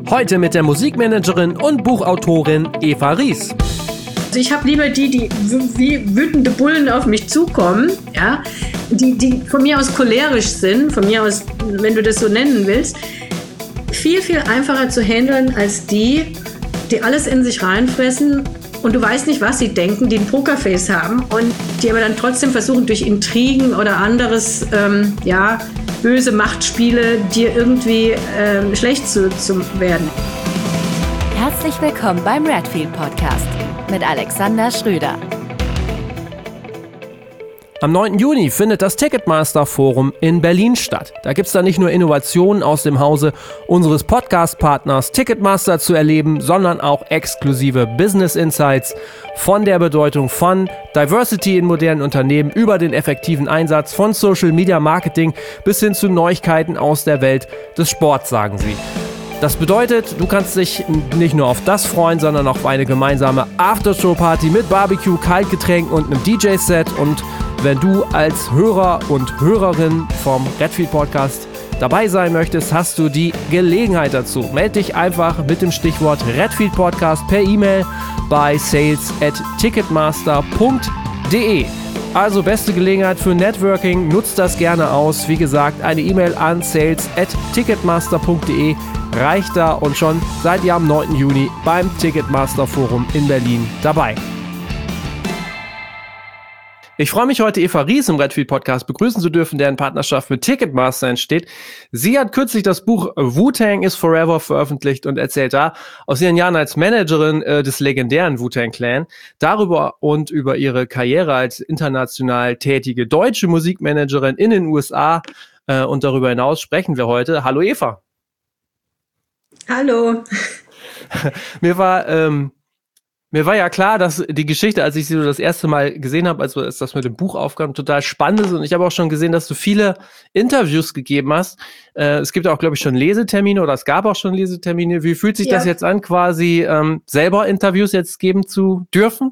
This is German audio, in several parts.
Heute mit der Musikmanagerin und Buchautorin Eva Ries. Also ich habe lieber die wie wütende Bullen auf mich zukommen, ja, die von mir aus cholerisch sind, von mir aus, wenn du das so nennen willst, viel, viel einfacher zu handeln als die alles in sich reinfressen und du weißt nicht, was sie denken, die ein Pokerface haben und die aber dann trotzdem versuchen, durch Intrigen oder anderes, böse Machtspiele dir irgendwie schlecht zu werden. Herzlich willkommen beim Redfield Podcast mit Alexander Schröder. Am 9. Juni findet das Ticketmaster Forum in Berlin statt. Da gibt es dann nicht nur Innovationen aus dem Hause unseres Podcast-Partners Ticketmaster zu erleben, sondern auch exklusive Business Insights von der Bedeutung von Diversity in modernen Unternehmen über den effektiven Einsatz von Social Media Marketing bis hin zu Neuigkeiten aus der Welt des Sports, sagen sie. Das bedeutet, du kannst dich nicht nur auf das freuen, sondern auch auf eine gemeinsame Aftershow-Party mit Barbecue, Kaltgetränken und einem DJ-Set. Und wenn du als Hörer und Hörerin vom Redfield Podcast dabei sein möchtest, hast du die Gelegenheit dazu. Melde dich einfach mit dem Stichwort Redfield Podcast per E-Mail bei sales@ticketmaster.de. Also beste Gelegenheit für Networking, nutzt das gerne aus. Wie gesagt, eine E-Mail an sales@ticketmaster.de reicht da und schon seid ihr am 9. Juni beim Ticketmaster Forum in Berlin dabei. Ich freue mich, heute Eva Ries im Redfield Podcast begrüßen zu dürfen, der in Partnerschaft mit Ticketmaster entsteht. Sie hat kürzlich das Buch Wu-Tang is Forever veröffentlicht und erzählt da aus ihren Jahren als Managerin des legendären Wu-Tang Clan darüber und über ihre Karriere als international tätige deutsche Musikmanagerin in den USA und darüber hinaus sprechen wir heute. Hallo Eva. Hallo. Mir war ja klar, dass die Geschichte, als ich sie das erste Mal gesehen habe, als das mit dem Buch aufkam, total spannend ist. Und ich habe auch schon gesehen, dass du viele Interviews gegeben hast. Es gibt auch, glaube ich, schon Lesetermine oder es gab auch schon Lesetermine. Wie fühlt sich das jetzt an, quasi selber Interviews jetzt geben zu dürfen?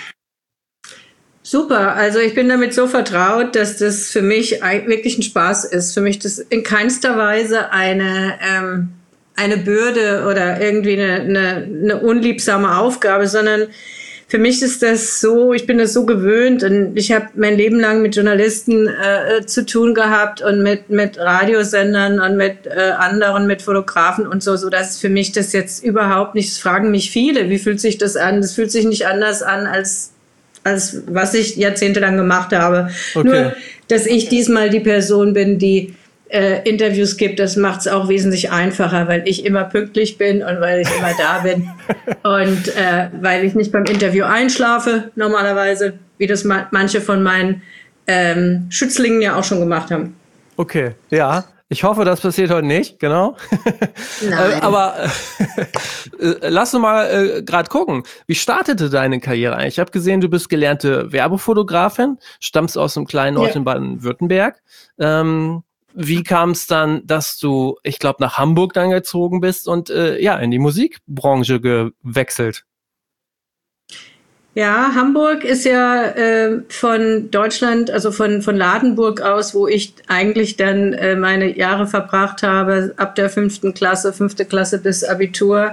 Super, also ich bin damit so vertraut, dass das für mich wirklich ein Spaß ist. Für mich das in keinster Weise eine Bürde oder irgendwie eine unliebsame Aufgabe, sondern für mich ist das so, ich bin das so gewöhnt und ich habe mein Leben lang mit Journalisten zu tun gehabt und mit Radiosendern und mit anderen, mit Fotografen und so, dass für mich das jetzt überhaupt nicht, das fragen mich viele, wie fühlt sich das an? Das fühlt sich nicht anders an als was ich jahrzehntelang gemacht habe. Okay. Nur, dass ich diesmal die Person bin, die Interviews gibt, das macht es auch wesentlich einfacher, weil ich immer pünktlich bin und weil ich immer da bin und weil ich nicht beim Interview einschlafe normalerweise, wie das manche von meinen Schützlingen ja auch schon gemacht haben. Okay, ja. Ich hoffe, das passiert heute nicht, genau. Nein. Aber lass uns mal gerade gucken. Wie startete deine Karriere eigentlich? Ich habe gesehen, du bist gelernte Werbefotografin, stammst aus einem kleinen Ort in Baden-Württemberg. Wie kam es dann, dass du, ich glaube, nach Hamburg dann gezogen bist und in die Musikbranche gewechselt? Ja, Hamburg ist ja von Deutschland, also von Ladenburg aus, wo ich eigentlich dann meine Jahre verbracht habe, ab der 5. Klasse bis Abitur.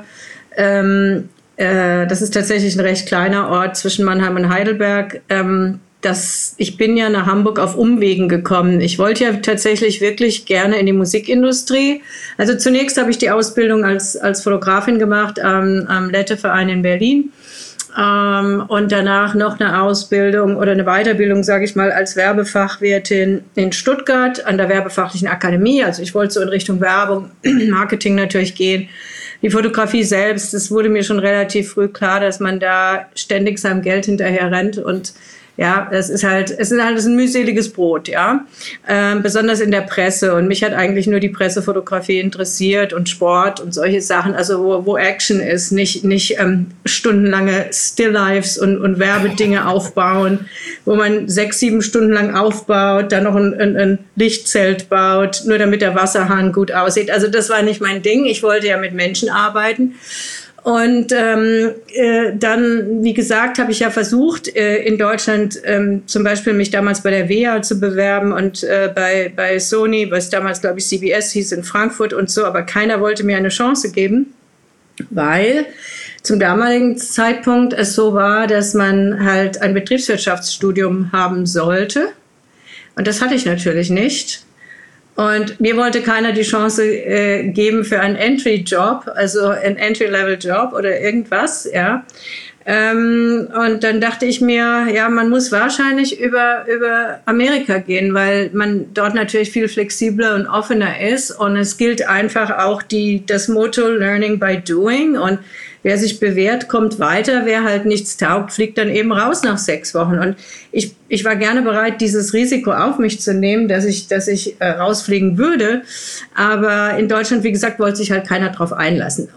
Das ist tatsächlich ein recht kleiner Ort zwischen Mannheim und Heidelberg. Ich bin ja nach Hamburg auf Umwegen gekommen. Ich wollte ja tatsächlich wirklich gerne in die Musikindustrie. Also zunächst habe ich die Ausbildung als Fotografin gemacht am Lette-Verein in Berlin. Und danach noch eine Ausbildung oder eine Weiterbildung, sage ich mal, als Werbefachwirtin in Stuttgart an der Werbefachlichen Akademie. Also ich wollte so in Richtung Werbung, Marketing natürlich gehen. Die Fotografie selbst, es wurde mir schon relativ früh klar, dass man da ständig seinem Geld hinterher rennt und ja, es ist ein mühseliges Brot, ja. Besonders in der Presse. Und mich hat eigentlich nur die Pressefotografie interessiert und Sport und solche Sachen, also wo Action ist, nicht stundenlange Still-Lifes und Werbedinge aufbauen, wo man 6-7 Stunden lang aufbaut, dann noch ein Lichtzelt baut, nur damit der Wasserhahn gut aussieht. Also das war nicht mein Ding. Ich wollte ja mit Menschen arbeiten. Und dann, wie gesagt, habe ich ja versucht, in Deutschland zum Beispiel mich damals bei der WEA zu bewerben und bei Sony, was damals, glaube ich, CBS hieß in Frankfurt und so, aber keiner wollte mir eine Chance geben. weil zum damaligen Zeitpunkt es so war, dass man halt ein Betriebswirtschaftsstudium haben sollte. Und das hatte ich natürlich nicht. Und mir wollte keiner die Chance geben für einen Entry-Job, also einen Entry-Level-Job oder irgendwas, ja. Und dann dachte ich mir, ja, man muss wahrscheinlich über Amerika gehen, weil man dort natürlich viel flexibler und offener ist. Und es gilt einfach auch das Motto Learning by Doing. Und wer sich bewährt, kommt weiter. Wer halt nichts taugt, fliegt dann eben raus nach 6 Wochen. Und ich war gerne bereit, dieses Risiko auf mich zu nehmen, dass ich rausfliegen würde. Aber in Deutschland, wie gesagt, wollte sich halt keiner drauf einlassen.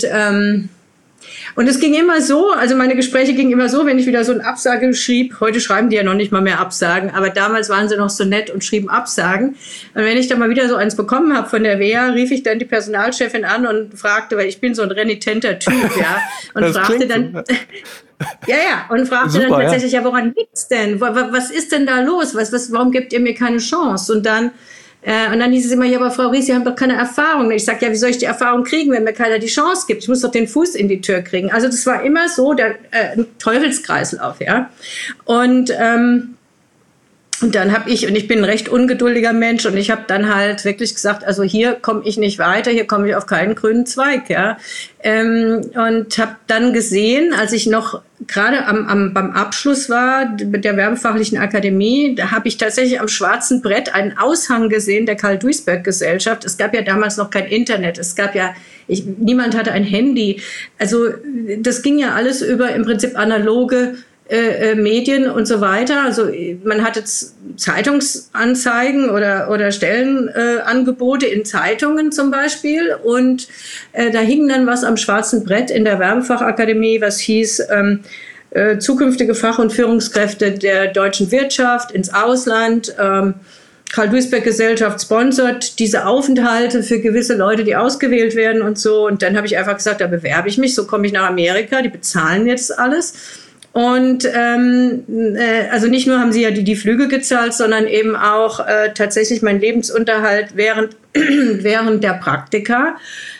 Und es ging immer so, also meine Gespräche gingen immer so, wenn ich wieder so eine Absage schrieb, heute schreiben die ja noch nicht mal mehr Absagen, aber damals waren sie noch so nett und schrieben Absagen. Und wenn ich dann mal wieder so eins bekommen habe von der WEA, rief ich dann die Personalchefin an und fragte, weil ich bin so ein renitenter Typ, ja, und fragte dann, und fragte super, dann tatsächlich, ja, woran liegt's denn? Was ist denn da los? Warum gebt ihr mir keine Chance? Und dann hieß es immer, ja, aber Frau Ries, Sie haben doch keine Erfahrung. Und ich sage, ja, wie soll ich die Erfahrung kriegen, wenn mir keiner die Chance gibt? Ich muss doch den Fuß in die Tür kriegen. Also das war immer so ein Teufelskreislauf, ja. Und dann habe ich bin ein recht ungeduldiger Mensch und ich habe dann halt wirklich gesagt, also hier komme ich nicht weiter, hier komme ich auf keinen grünen Zweig, ja. Und habe dann gesehen, als ich noch gerade beim Abschluss war mit der Werbefachlichen Akademie, da habe ich tatsächlich am schwarzen Brett einen Aushang gesehen der Karl-Duisberg-Gesellschaft. Es gab ja damals noch kein Internet, niemand hatte ein Handy. Also das ging ja alles über im Prinzip analoge Medien und so weiter. Also man hatte Zeitungsanzeigen oder Stellenangebote in Zeitungen zum Beispiel und da hing dann was am schwarzen Brett in der Werbefachakademie, was hieß zukünftige Fach- und Führungskräfte der deutschen Wirtschaft ins Ausland. Karl-Duisberg-Gesellschaft sponsert diese Aufenthalte für gewisse Leute, die ausgewählt werden und so. Und dann habe ich einfach gesagt, da bewerbe ich mich, so komme ich nach Amerika, die bezahlen jetzt alles. Und also nicht nur haben sie ja die Flüge gezahlt, sondern eben auch tatsächlich mein Lebensunterhalt während der Praktika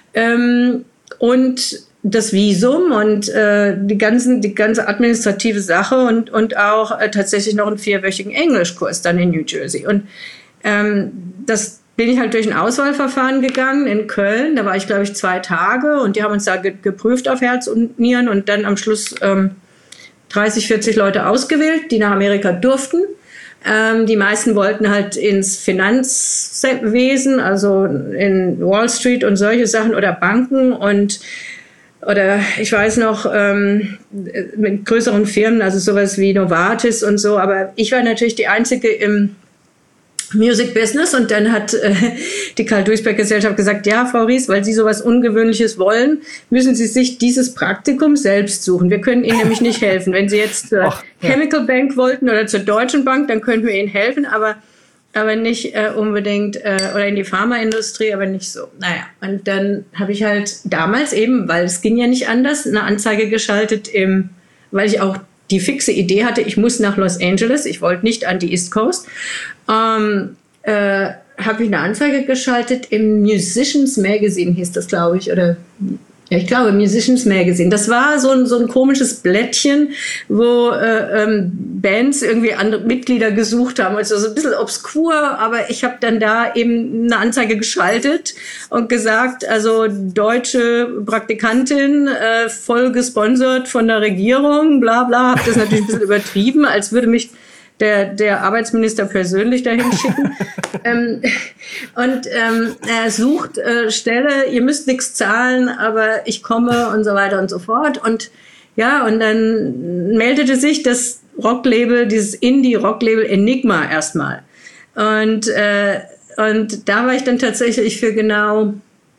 und das Visum und die ganze administrative Sache und auch tatsächlich noch einen 4-wöchigen Englischkurs dann in New Jersey. Und das bin ich halt durch ein Auswahlverfahren gegangen in Köln. Da war ich, glaube ich, 2 Tage und die haben uns da geprüft auf Herz und Nieren und dann am Schluss 30, 40 Leute ausgewählt, die nach Amerika durften. Die meisten wollten halt ins Finanzwesen, also in Wall Street und solche Sachen oder Banken oder ich weiß noch, mit größeren Firmen, also sowas wie Novartis und so. Aber ich war natürlich die Einzige im Music Business und dann hat die Karl-Duisberg-Gesellschaft gesagt, ja, Frau Ries, weil Sie sowas Ungewöhnliches wollen, müssen Sie sich dieses Praktikum selbst suchen. Wir können Ihnen nämlich nicht helfen. Wenn Sie jetzt zur Chemical Bank wollten oder zur Deutschen Bank, dann könnten wir Ihnen helfen, aber nicht unbedingt, oder in die Pharmaindustrie, aber nicht so. Naja, und dann habe ich halt damals eben, weil es ging ja nicht anders, eine Anzeige geschaltet, weil ich auch die fixe Idee hatte, ich muss nach Los Angeles, ich wollte nicht an die East Coast, habe ich eine Anzeige geschaltet im Musicians Magazine, hieß das, glaube ich, oder ja, ich glaube, Musicians Magazine. Das war so ein komisches Blättchen, wo Bands irgendwie andere Mitglieder gesucht haben. Also so ein bisschen obskur, aber ich habe dann da eben eine Anzeige geschaltet und gesagt, also deutsche Praktikantin, voll gesponsert von der Regierung, bla bla. Habe das natürlich ein bisschen übertrieben, als würde mich der Arbeitsminister persönlich dahin schicken. Sucht Stelle, ihr müsst nichts zahlen, aber ich komme und so weiter und so fort. Und ja, und dann meldete sich das Rocklabel, dieses Indie-Rocklabel Enigma erstmal. Und da war ich dann tatsächlich für genau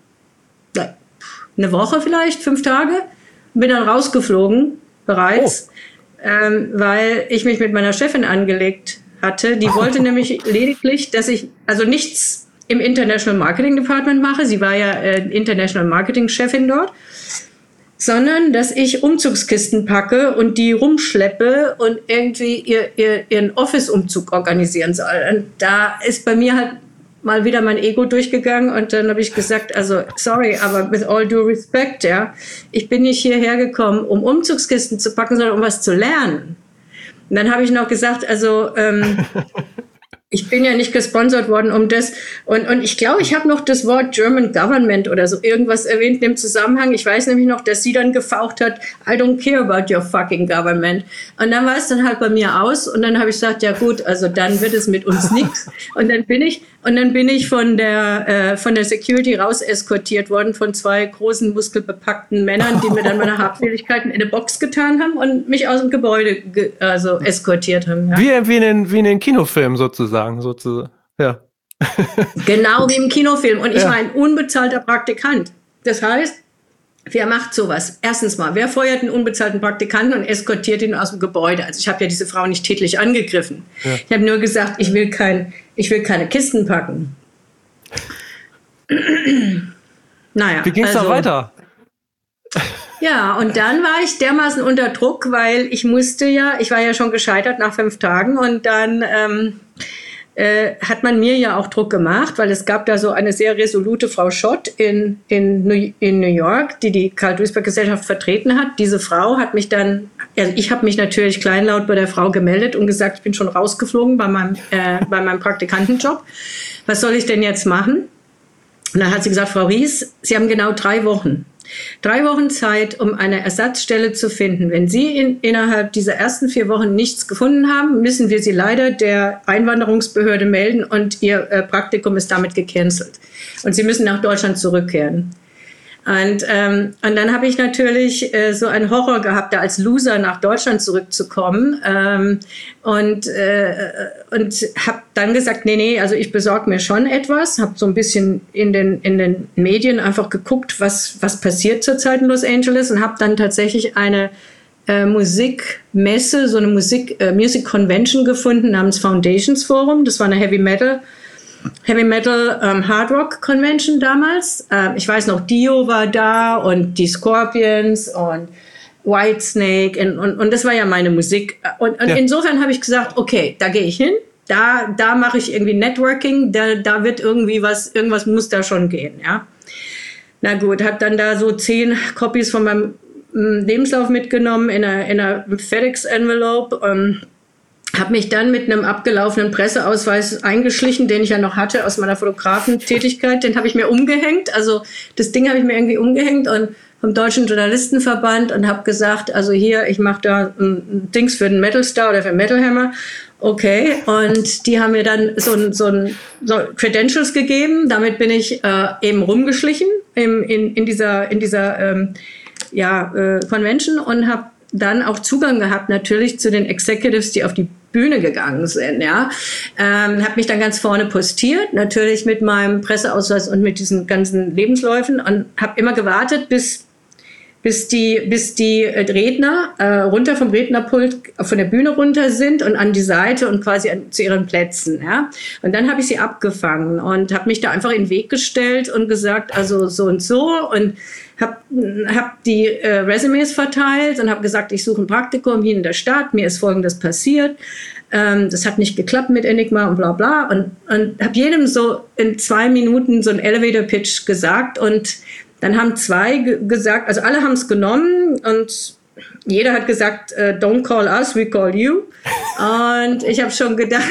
eine Woche vielleicht, 5 Tage, bin dann rausgeflogen bereits. Weil ich mich mit meiner Chefin angelegt hatte. Die wollte nämlich lediglich, dass ich also nichts im International Marketing Department mache. Sie war ja International Marketing Chefin dort. Sondern, dass ich Umzugskisten packe und die rumschleppe und irgendwie ihren Office-Umzug organisieren soll. Und da ist bei mir halt mal wieder mein Ego durchgegangen und dann habe ich gesagt, also sorry, aber with all due respect, ja, ich bin nicht hierher gekommen, um Umzugskisten zu packen, sondern um was zu lernen. Und dann habe ich noch gesagt, also ich bin ja nicht gesponsert worden um das. Und ich glaube, ich habe noch das Wort German Government oder so irgendwas erwähnt im Zusammenhang. Ich weiß nämlich noch, dass sie dann gefaucht hat, I don't care about your fucking government. Und dann war es dann halt bei mir aus. Und dann habe ich gesagt, ja gut, also dann wird es mit uns nichts. Und dann bin ich von der Security raus eskortiert worden von 2 großen, muskelbepackten Männern, die mir dann meine Habseligkeiten in eine Box getan haben und mich aus dem Gebäude eskortiert haben. Ja. Wie in den Kinofilmen sozusagen. Ja. Genau wie im Kinofilm. Und ich war ein unbezahlter Praktikant. Das heißt, wer macht sowas? Erstens mal, wer feuert einen unbezahlten Praktikanten und eskortiert ihn aus dem Gebäude? Also ich habe ja diese Frau nicht tätlich angegriffen. Ja. Ich habe nur gesagt, ich will keine Kisten packen. Naja. Wie ging es da weiter? Ja, und dann war ich dermaßen unter Druck, weil ich war ja schon gescheitert nach 5 Tagen und dann hat man mir ja auch Druck gemacht, weil es gab da so eine sehr resolute Frau Schott in New York, die Karl-Duisberg-Gesellschaft vertreten hat. Diese Frau hat mich dann, also ich habe mich natürlich kleinlaut bei der Frau gemeldet und gesagt, ich bin schon rausgeflogen bei meinem Praktikantenjob. Was soll ich denn jetzt machen? Und dann hat sie gesagt, Frau Ries, Sie haben genau 3 Wochen. 3 Wochen Zeit, um eine Ersatzstelle zu finden. Wenn Sie innerhalb dieser ersten 4 Wochen nichts gefunden haben, müssen wir Sie leider der Einwanderungsbehörde melden und Ihr Praktikum ist damit gecancelt. Und Sie müssen nach Deutschland zurückkehren. Und dann habe ich natürlich so einen Horror gehabt, da als Loser nach Deutschland zurückzukommen und habe dann gesagt, nee, also ich besorge mir schon etwas, habe so ein bisschen in den Medien einfach geguckt, was passiert zurzeit in Los Angeles und habe dann tatsächlich eine Musikmesse, so eine Music Convention gefunden namens Foundations Forum. Das war eine Heavy Metal Hard Rock Convention damals. Ich weiß noch, Dio war da und die Scorpions und Whitesnake und das war ja meine Musik. Und insofern habe ich gesagt, okay, da gehe ich hin. Da mache ich irgendwie Networking. Da wird irgendwas muss da schon gehen, ja. Na gut, habe dann da so 10 Copies von meinem Lebenslauf mitgenommen in einer FedEx-Envelope. Habe mich dann mit einem abgelaufenen Presseausweis eingeschlichen, den ich ja noch hatte aus meiner Fotografentätigkeit. Den habe ich mir umgehängt. Also das Ding habe ich mir irgendwie umgehängt und vom Deutschen Journalistenverband und habe gesagt, also hier, ich mache da ein Dings für den Metal Star oder für Metal Hammer. Okay, und die haben mir dann so Credentials gegeben. Damit bin ich eben rumgeschlichen in dieser Convention und habe dann auch Zugang gehabt natürlich zu den Executives, die auf die Bühne gegangen sind, ja. Habe mich dann ganz vorne postiert, natürlich mit meinem Presseausweis und mit diesen ganzen Lebensläufen und habe immer gewartet, bis die Redner runter vom Rednerpult von der Bühne runter sind und an die Seite und quasi zu ihren Plätzen, ja. Und dann habe ich sie abgefangen und habe mich da einfach in den Weg gestellt und gesagt, also so und so und hab die Resumes verteilt und habe gesagt, ich suche ein Praktikum hier in der Stadt, mir ist Folgendes passiert, das hat nicht geklappt mit Enigma und bla bla und habe jedem so in 2 Minuten so einen Elevator-Pitch gesagt und dann haben 2 gesagt, also alle haben es genommen und jeder hat gesagt, don't call us, we call you. Und ich habe schon gedacht,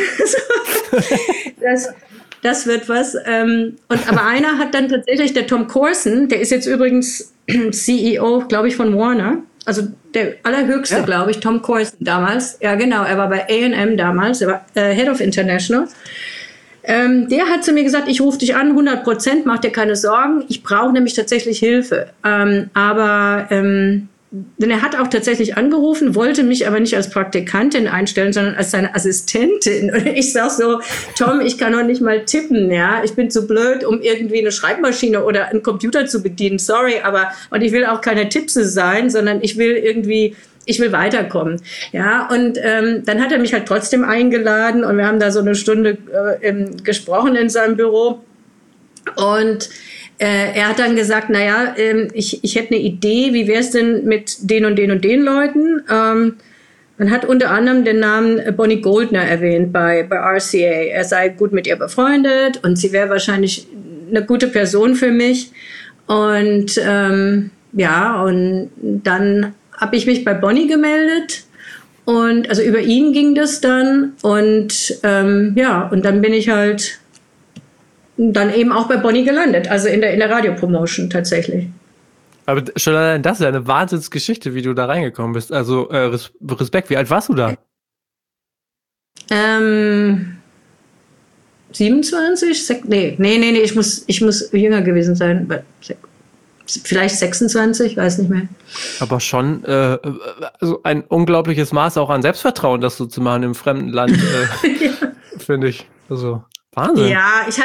das wird was. Aber einer hat dann tatsächlich, der Tom Corson, der ist jetzt übrigens CEO, glaube ich, von Warner. Also der allerhöchste, glaube ich, Tom Corson damals. Ja, genau, er war bei A&M damals, er war Head of International. Der hat zu mir gesagt, ich rufe dich an, 100%, mach dir keine Sorgen. Ich brauche nämlich tatsächlich Hilfe. Denn er hat auch tatsächlich angerufen, wollte mich aber nicht als Praktikantin einstellen, sondern als seine Assistentin. Und ich sag so, Tom, ich kann doch nicht mal tippen, ja. Ich bin zu blöd, um irgendwie eine Schreibmaschine oder einen Computer zu bedienen. Sorry, und ich will auch keine Tippse sein, sondern ich will weiterkommen. Ja, und dann hat er mich halt trotzdem eingeladen und wir haben da so eine Stunde gesprochen in seinem Büro. Und er hat dann gesagt, ich hätte eine Idee, wie wäre es denn mit den und den und den Leuten? Man hat unter anderem den Namen Bonnie Goldner erwähnt bei RCA. Er sei gut mit ihr befreundet und sie wäre wahrscheinlich eine gute Person für mich. Und und dann habe ich mich bei Bonnie gemeldet. Und also über ihn ging das dann. Und und dann bin ich halt dann eben auch bei Bonnie gelandet, also in der Radiopromotion tatsächlich. Aber schon allein das ist ja eine Wahnsinnsgeschichte, wie du da reingekommen bist. Also Respekt, wie alt warst du da? 27? Nee, ich muss jünger gewesen sein. Vielleicht 26, weiß nicht mehr. Aber schon also ein unglaubliches Maß auch an Selbstvertrauen, das so zu machen im fremden Land, finde ich. Also Wahnsinn. Ja, ich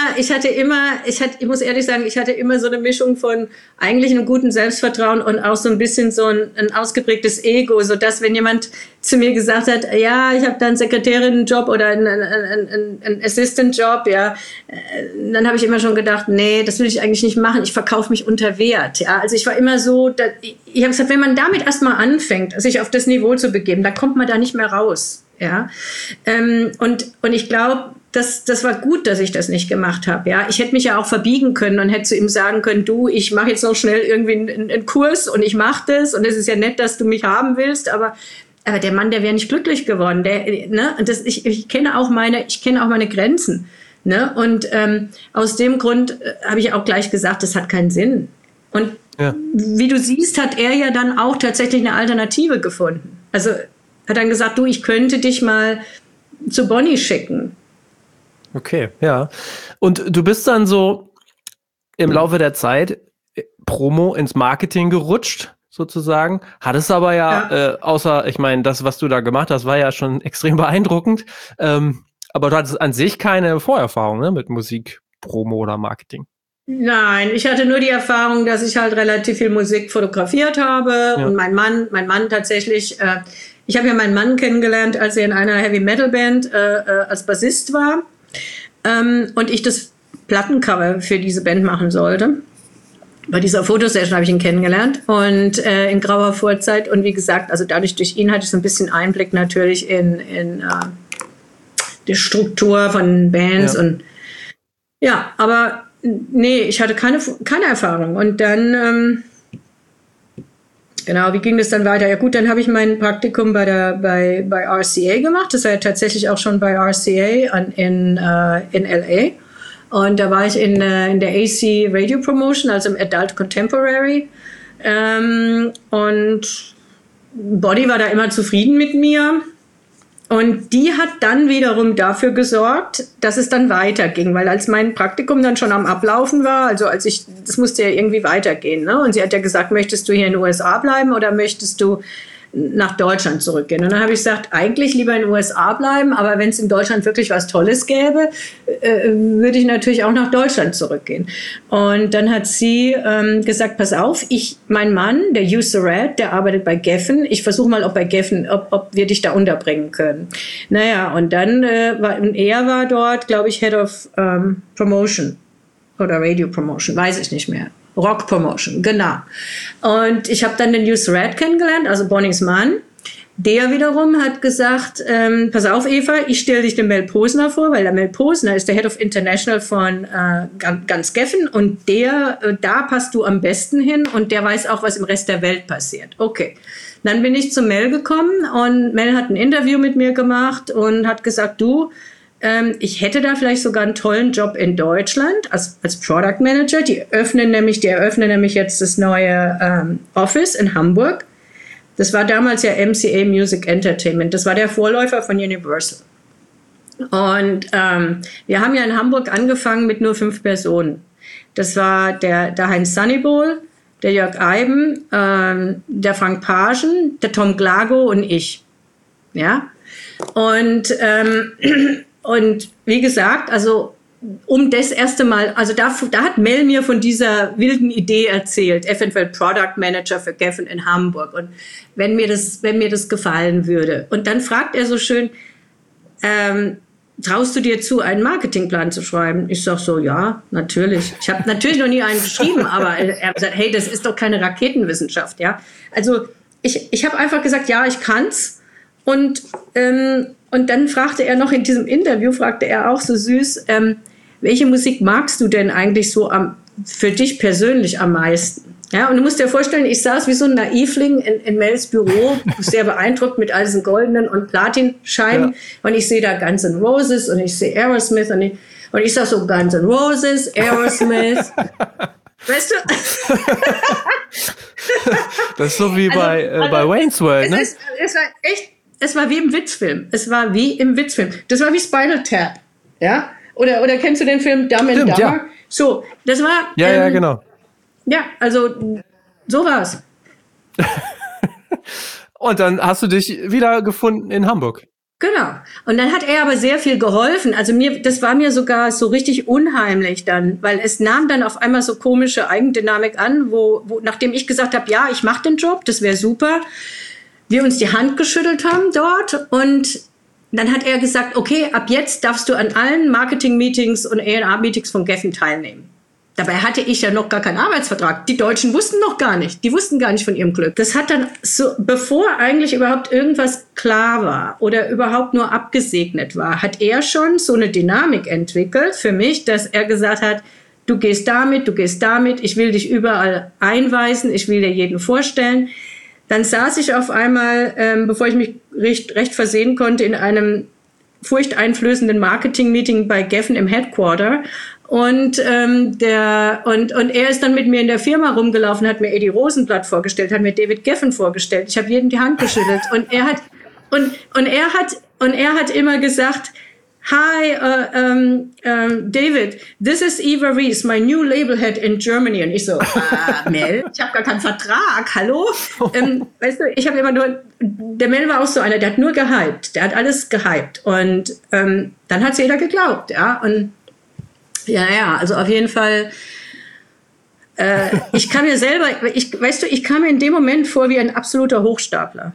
muss ehrlich sagen, ich hatte immer so eine Mischung von eigentlich einem guten Selbstvertrauen und auch so ein bisschen so ein ausgeprägtes Ego, so dass wenn jemand zu mir gesagt hat, ja, ich habe da einen Sekretärinnenjob oder einen Assistant-Job, ja, dann habe ich immer schon gedacht, nee, das will ich eigentlich nicht machen, ich verkaufe mich unter Wert, ja. Also ich war immer so, ich habe gesagt, wenn man damit erstmal anfängt, sich auf das Niveau zu begeben, dann kommt man da nicht mehr raus, ja. Und ich glaube, das war gut, dass ich das nicht gemacht habe. Ja, ich hätte mich ja auch verbiegen können und hätte zu ihm sagen können, du, ich mache jetzt noch schnell irgendwie einen Kurs und ich mache das und es ist ja nett, dass du mich haben willst, aber der Mann, der wäre nicht glücklich geworden. Ich kenne auch meine Grenzen. Ne? Und aus dem Grund habe ich auch gleich gesagt, das hat keinen Sinn. Und wie du siehst, hat er ja dann auch tatsächlich eine Alternative gefunden. Also hat dann gesagt, du, ich könnte dich mal zu Bonnie schicken. Okay, ja. Und du bist dann so im Laufe der Zeit Promo ins Marketing gerutscht, sozusagen. Hattest aber außer, ich meine, das, was du da gemacht hast, war ja schon extrem beeindruckend. Aber du hattest an sich keine Vorerfahrung, ne, mit Musik, Promo oder Marketing. Nein, ich hatte nur die Erfahrung, dass ich halt relativ viel Musik fotografiert habe und mein Mann tatsächlich, ich habe ja meinen Mann kennengelernt, als er in einer Heavy-Metal-Band als Bassist war. Und ich das Plattencover für diese Band machen sollte. Bei dieser Fotosession habe ich ihn kennengelernt und in grauer Vorzeit. Und wie gesagt, also dadurch durch ihn hatte ich so ein bisschen Einblick natürlich in die Struktur von Bands. Und aber nee, ich hatte keine Erfahrung. Und dann wie ging das dann weiter? Ja gut, dann habe ich mein Praktikum bei RCA gemacht. Das war ja tatsächlich auch schon bei RCA in LA. Und da war ich in der AC Radio Promotion, also im Adult Contemporary. Und Bonnie war da immer zufrieden mit mir. Und die hat dann wiederum dafür gesorgt, dass es dann weiterging, weil als mein Praktikum dann schon am Ablaufen war, also das musste ja irgendwie weitergehen, ne? Und sie hat ja gesagt, möchtest du hier in den USA bleiben oder möchtest du nach Deutschland zurückgehen? Und dann habe ich gesagt, eigentlich lieber in den USA bleiben, aber wenn es in Deutschland wirklich was Tolles gäbe, würde ich natürlich auch nach Deutschland zurückgehen. Und dann hat sie gesagt, pass auf, mein Mann, der Hugh Surratt, der arbeitet bei Geffen, ich versuche mal, ob bei Geffen, ob wir dich da unterbringen können. Naja, und dann er war dort, glaube ich, Head of Promotion oder Radio Promotion, weiß ich nicht mehr. Rock Promotion, genau. Und ich habe dann den Hugh Surratt kennengelernt, also Bonnies Mann. Der wiederum hat gesagt, pass auf Eva, ich stelle dich dem Mel Posner vor, weil der Mel Posner ist der Head of International von ganz Geffen und da passt du am besten hin und der weiß auch, was im Rest der Welt passiert. Okay. Dann bin ich zu Mel gekommen und Mel hat ein Interview mit mir gemacht und hat gesagt, du, ich hätte da vielleicht sogar einen tollen Job in Deutschland als Product Manager. Die eröffnen nämlich jetzt das neue Office in Hamburg. Das war damals ja MCA Music Entertainment. Das war der Vorläufer von Universal. Und wir haben ja in Hamburg angefangen mit nur 5 Personen. Das war der Heinz Sunnybowl, der Jörg Eiben, der Frank Pagen, der Tom Glago und ich. Ja. Und wie gesagt, also um das erste Mal, also da hat Mel mir von dieser wilden Idee erzählt, eventuell Product Manager für Geffen in Hamburg und wenn mir das gefallen würde. Und dann fragt er so schön, traust du dir zu, einen Marketingplan zu schreiben? Ich sag so, ja, natürlich. Ich habe natürlich noch nie einen geschrieben, aber er hat gesagt, hey, das ist doch keine Raketenwissenschaft, ja. Also ich habe einfach gesagt, ja, ich kann's. Und dann fragte er noch in diesem Interview, fragte er auch so süß, welche Musik magst du denn eigentlich so für dich persönlich am meisten? Ja, und du musst dir vorstellen, ich saß wie so ein Naivling in Mels Büro, sehr beeindruckt mit all diesen goldenen und Platinscheiben. Ja. Und ich sehe da Guns N' Roses und ich sehe Aerosmith und ich sag so Guns N' Roses, Aerosmith. Weißt du? Das ist so wie bei Wayne's World, ne? Es war wie im Witzfilm. Es war wie im Witzfilm. Das war wie Spinal Tap. Ja? Oder kennst du den Film Dumb and Dumber? Ja. So, das war... Ja, genau. Ja, also so war's. Und dann hast du dich wieder gefunden in Hamburg. Genau. Und dann hat er aber sehr viel geholfen. Also das war mir sogar so richtig unheimlich dann, weil es nahm dann auf einmal so komische Eigendynamik an, wo nachdem ich gesagt habe, ja, ich mache den Job, das wäre super, wir uns die Hand geschüttelt haben dort und dann hat er gesagt, okay, ab jetzt darfst du an allen Marketing-Meetings und A&R-Meetings von Geffen teilnehmen. Dabei hatte ich ja noch gar keinen Arbeitsvertrag. Die Deutschen wussten noch gar nicht. Die wussten gar nicht von ihrem Glück. Das hat dann so, bevor eigentlich überhaupt irgendwas klar war oder überhaupt nur abgesegnet war, hat er schon so eine Dynamik entwickelt für mich, dass er gesagt hat, du gehst damit, ich will dich überall einweisen, ich will dir jeden vorstellen. Dann saß ich auf einmal, bevor ich mich recht versehen konnte, in einem furchteinflößenden Marketing-Meeting bei Geffen im Headquarter. Und er ist dann mit mir in der Firma rumgelaufen, hat mir Eddie Rosenblatt vorgestellt, hat mir David Geffen vorgestellt. Ich habe jedem die Hand geschüttelt und er hat immer gesagt, Hi, David, this is Eva Rees, my new label head in Germany. Und ich so, Mel, ich habe gar keinen Vertrag, hallo? Weißt du, ich habe immer nur, der Mel war auch so einer, der hat nur gehypt, der hat alles gehypt. Und dann hat's jeder geglaubt, ja. Und ja, also auf jeden Fall, ich kam mir selber, ich kam mir in dem Moment vor wie ein absoluter Hochstapler.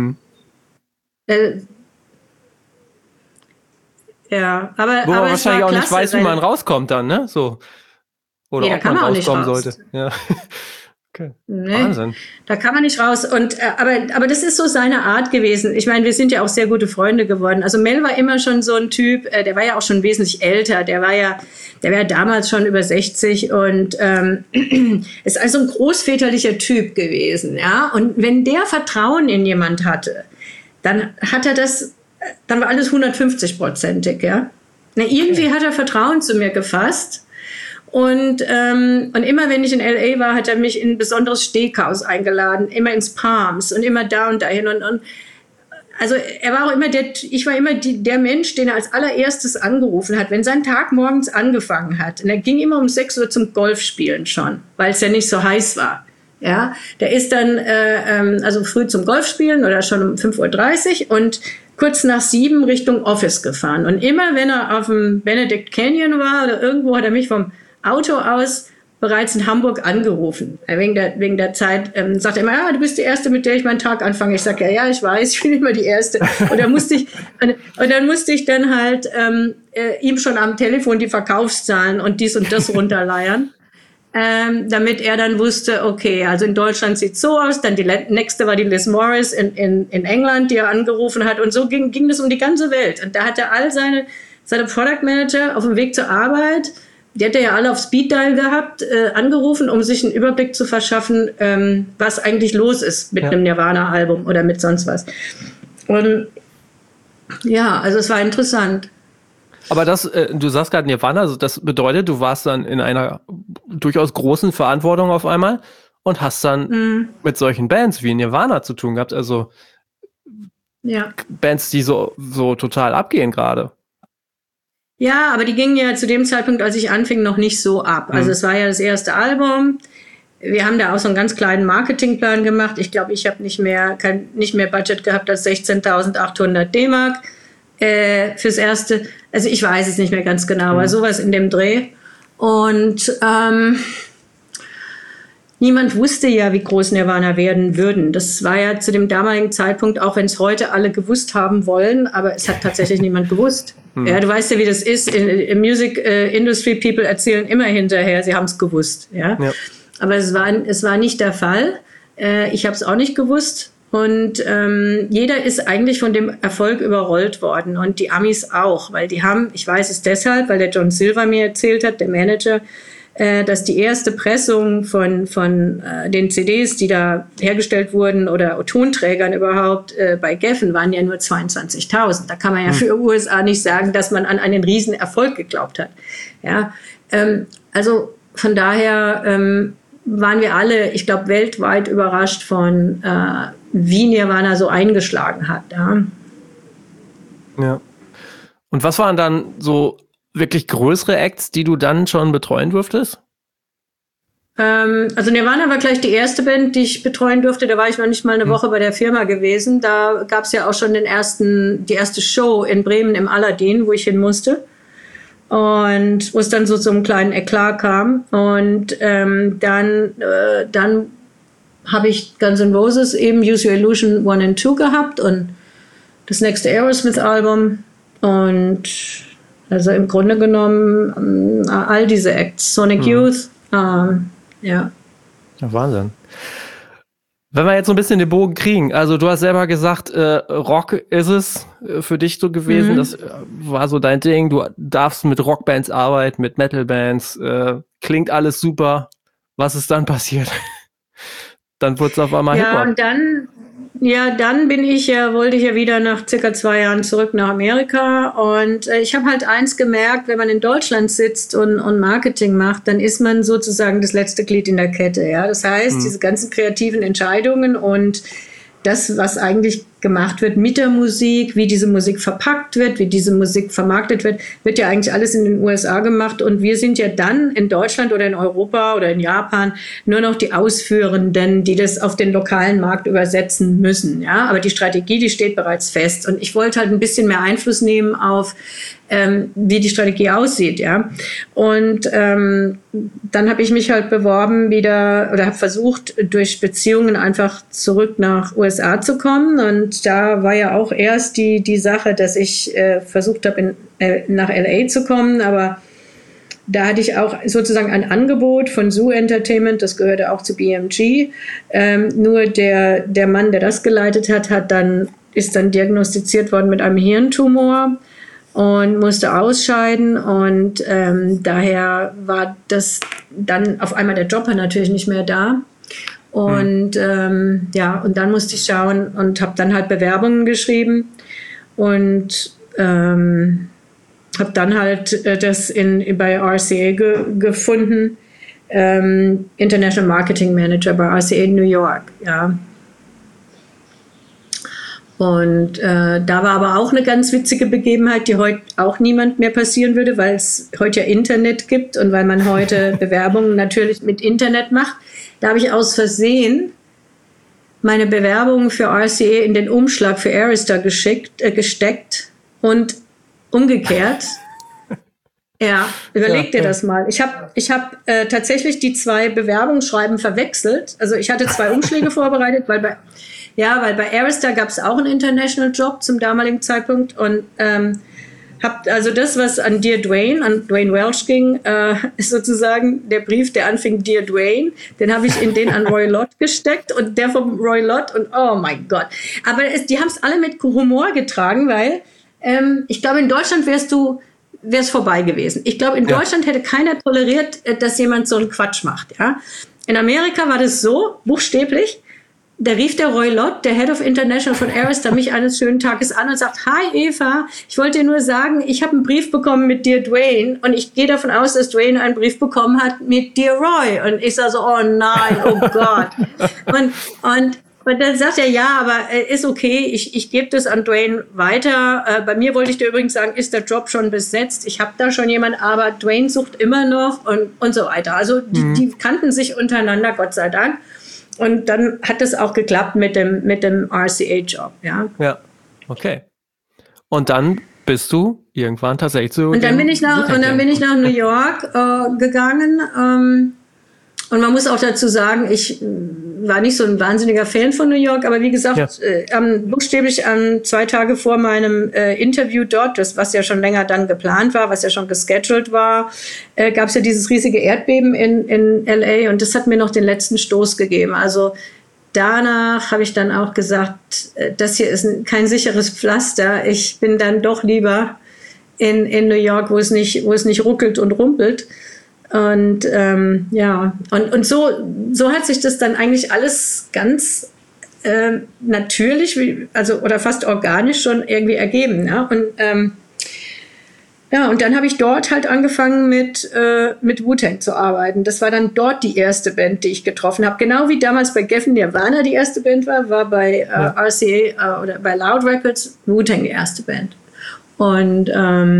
Ja, aber wo man aber wahrscheinlich auch nicht weiß, wie man rauskommt dann, ne? So. Oder nee, ob man rauskommen sollte. Ja. Okay. Nee, Wahnsinn. Da kann man nicht raus. Und aber das ist so seine Art gewesen. Ich meine, wir sind ja auch sehr gute Freunde geworden. Also Mel war immer schon so ein Typ, der war ja auch schon wesentlich älter. Der war damals schon über 60 und ist also ein großväterlicher Typ gewesen, ja. Und wenn der Vertrauen in jemand hatte, dann hat er das. Dann war alles 150%ig, ja. Na, irgendwie hat er Vertrauen zu mir gefasst. Und immer wenn ich in L.A. war, hat er mich in ein besonderes Steakhouse eingeladen, immer ins Palms und immer da und dahin. Und also er war auch immer ich war immer der Mensch, den er als allererstes angerufen hat, wenn sein Tag morgens angefangen hat. Und er ging immer um 6 Uhr zum Golfspielen schon, weil es ja nicht so heiß war. Ja, der ist dann also früh zum Golfspielen oder schon um 5:30 Uhr und kurz nach 7 Richtung Office gefahren. Und immer, wenn er auf dem Benedict Canyon war oder irgendwo, hat er mich vom Auto aus bereits in Hamburg angerufen. Wegen der Zeit sagt er immer, ja, du bist die Erste, mit der ich meinen Tag anfange. Ich sage, ja, ich weiß, ich bin immer die Erste. Und dann musste ich dann halt ihm schon am Telefon die Verkaufszahlen und dies und das runterleiern. Damit er dann wusste, okay, also in Deutschland sieht's so aus, dann die nächste war die Liz Morris in England, die er angerufen hat und so ging das um die ganze Welt. Und da hat er all seine Product Manager auf dem Weg zur Arbeit, die hat er ja alle auf Speed Dial gehabt, angerufen, um sich einen Überblick zu verschaffen, was eigentlich los ist mit einem Nirvana-Album oder mit sonst was. Und ja, also es war interessant. Aber du sagst gerade Nirvana, also das bedeutet, du warst dann in einer durchaus großen Verantwortung auf einmal und hast dann mit solchen Bands wie Nirvana zu tun gehabt, also Bands, die so total abgehen gerade. Ja, aber die gingen ja zu dem Zeitpunkt, als ich anfing, noch nicht so ab. Also es war ja das erste Album. Wir haben da auch so einen ganz kleinen Marketingplan gemacht. Ich glaube, ich habe nicht mehr Budget gehabt als 16.800 D-Mark. Fürs Erste, also ich weiß es nicht mehr ganz genau, aber sowas in dem Dreh. Und niemand wusste ja, wie groß Nirvana werden würden. Das war ja zu dem damaligen Zeitpunkt, auch wenn es heute alle gewusst haben wollen, aber es hat tatsächlich niemand gewusst. Ja, du weißt ja, wie das ist. In Music Industry People erzählen immer hinterher, sie haben es gewusst. Ja? Aber es war nicht der Fall. Ich habe es auch nicht gewusst. Und jeder ist eigentlich von dem Erfolg überrollt worden und die Amis auch, weil die haben, ich weiß es deshalb, weil der John Silver mir erzählt hat, der Manager, dass die erste Pressung von den CDs, die da hergestellt wurden oder Tonträgern überhaupt bei Geffen waren ja nur 22.000. Da kann man ja für USA nicht sagen, dass man an einen riesen Erfolg geglaubt hat. Ja, also von daher waren wir alle, ich glaube, weltweit überrascht von wie Nirvana so eingeschlagen hat. Ja. Und was waren dann so wirklich größere Acts, die du dann schon betreuen durftest? Also Nirvana war gleich die erste Band, die ich betreuen durfte. Da war ich noch nicht mal eine Woche bei der Firma gewesen. Da gab es ja auch schon die erste Show in Bremen im Aladdin, wo ich hin musste. Und wo es dann so zum kleinen Eklat kam. Und dann habe ich Guns N' Roses eben Use Your Illusion 1 and 2 gehabt und das nächste Aerosmith-Album. Und also im Grunde genommen all diese Acts, Sonic Youth, ja. Ja, Wahnsinn. Wenn wir jetzt so ein bisschen den Bogen kriegen, also du hast selber gesagt, Rock ist es für dich so gewesen, das war so dein Ding, du darfst mit Rockbands arbeiten, mit Metalbands, klingt alles super. Was ist dann passiert? Dann wurde es auf einmal Hip-Hop. Und dann wollte ich ja wieder nach circa 2 Jahren zurück nach Amerika und ich habe halt eins gemerkt, wenn man in Deutschland sitzt und Marketing macht, dann ist man sozusagen das letzte Glied in der Kette, ja. Das heißt, diese ganzen kreativen Entscheidungen und das, was eigentlich gemacht wird mit der Musik, wie diese Musik verpackt wird, wie diese Musik vermarktet wird, wird ja eigentlich alles in den USA gemacht und wir sind ja dann in Deutschland oder in Europa oder in Japan nur noch die Ausführenden, die das auf den lokalen Markt übersetzen müssen, ja, aber die Strategie, die steht bereits fest und ich wollte halt ein bisschen mehr Einfluss nehmen auf wie die Strategie aussieht, ja. Und dann habe ich mich halt beworben wieder oder habe versucht, durch Beziehungen einfach zurück nach USA zu kommen. Und da war ja auch erst die Sache, dass ich versucht habe, nach LA zu kommen, aber da hatte ich auch sozusagen ein Angebot von Zoo Entertainment, das gehörte auch zu BMG. Nur der Mann, der das geleitet hat, ist dann diagnostiziert worden mit einem Hirntumor und musste ausscheiden und daher war das dann auf einmal der Job natürlich nicht mehr da und und dann musste ich schauen und habe dann halt Bewerbungen geschrieben und habe dann halt das bei RCA gefunden, International Marketing Manager bei RCA New York, ja. Und da war aber auch eine ganz witzige Begebenheit, die heute auch niemand mehr passieren würde, weil es heute ja Internet gibt und weil man heute Bewerbungen natürlich mit Internet macht. Da habe ich aus Versehen meine Bewerbung für RCA in den Umschlag für Arista gesteckt und umgekehrt. Ja, überleg dir das mal. Ich hab tatsächlich die 2 Bewerbungsschreiben verwechselt. Also ich hatte 2 Umschläge vorbereitet, weil bei Arista gab es auch einen International Job zum damaligen Zeitpunkt und habe also das, was an Dwayne Welch ging, ist sozusagen der Brief, der anfing Dear Dwayne, den habe ich in den an Roy Lott gesteckt und der vom Roy Lott und oh mein Gott. Aber die haben es alle mit Humor getragen, weil ich glaube, in Deutschland wäre es vorbei gewesen. Ich glaube, in Deutschland hätte keiner toleriert, dass jemand so einen Quatsch macht. Ja? In Amerika war das so, buchstäblich, da rief der Roy Lott, der Head of International von Arista, mich eines schönen Tages an und sagt, hi Eva, ich wollte dir nur sagen, ich habe einen Brief bekommen mit Dear Dwayne und ich gehe davon aus, dass Dwayne einen Brief bekommen hat mit Dear Roy. Und ich sage so, oh nein, oh Gott. Und dann sagt er, ja, aber ist okay, ich gebe das an Dwayne weiter. Bei mir wollte ich dir übrigens sagen, ist der Job schon besetzt. Ich habe da schon jemanden, aber Dwayne sucht immer noch und so weiter. Also die kannten sich untereinander, Gott sei Dank. Und dann hat es auch geklappt mit dem RCA-Job, ja. Ja, okay. Und dann bist du irgendwann tatsächlich zu. Und dann bin ich nach New York gegangen. Und man muss auch dazu sagen, ich war nicht so ein wahnsinniger Fan von New York, aber wie gesagt, buchstäblich 2 Tage vor meinem Interview dort, was ja schon länger dann geplant war, was ja schon gescheduled war, gab es ja dieses riesige Erdbeben in LA und das hat mir noch den letzten Stoß gegeben. Also danach habe ich dann auch gesagt, das hier ist kein sicheres Pflaster. Ich bin dann doch lieber in New York, wo es nicht ruckelt und rumpelt. Und und so hat sich das dann eigentlich alles ganz natürlich, oder fast organisch schon irgendwie ergeben. Ja? Und dann habe ich dort halt angefangen mit Wu-Tang zu arbeiten. Das war dann dort die erste Band, die ich getroffen habe. Genau wie damals bei Geffen Nirvana die erste Band war bei RCA oder bei Loud Records Wu-Tang die erste Band. Und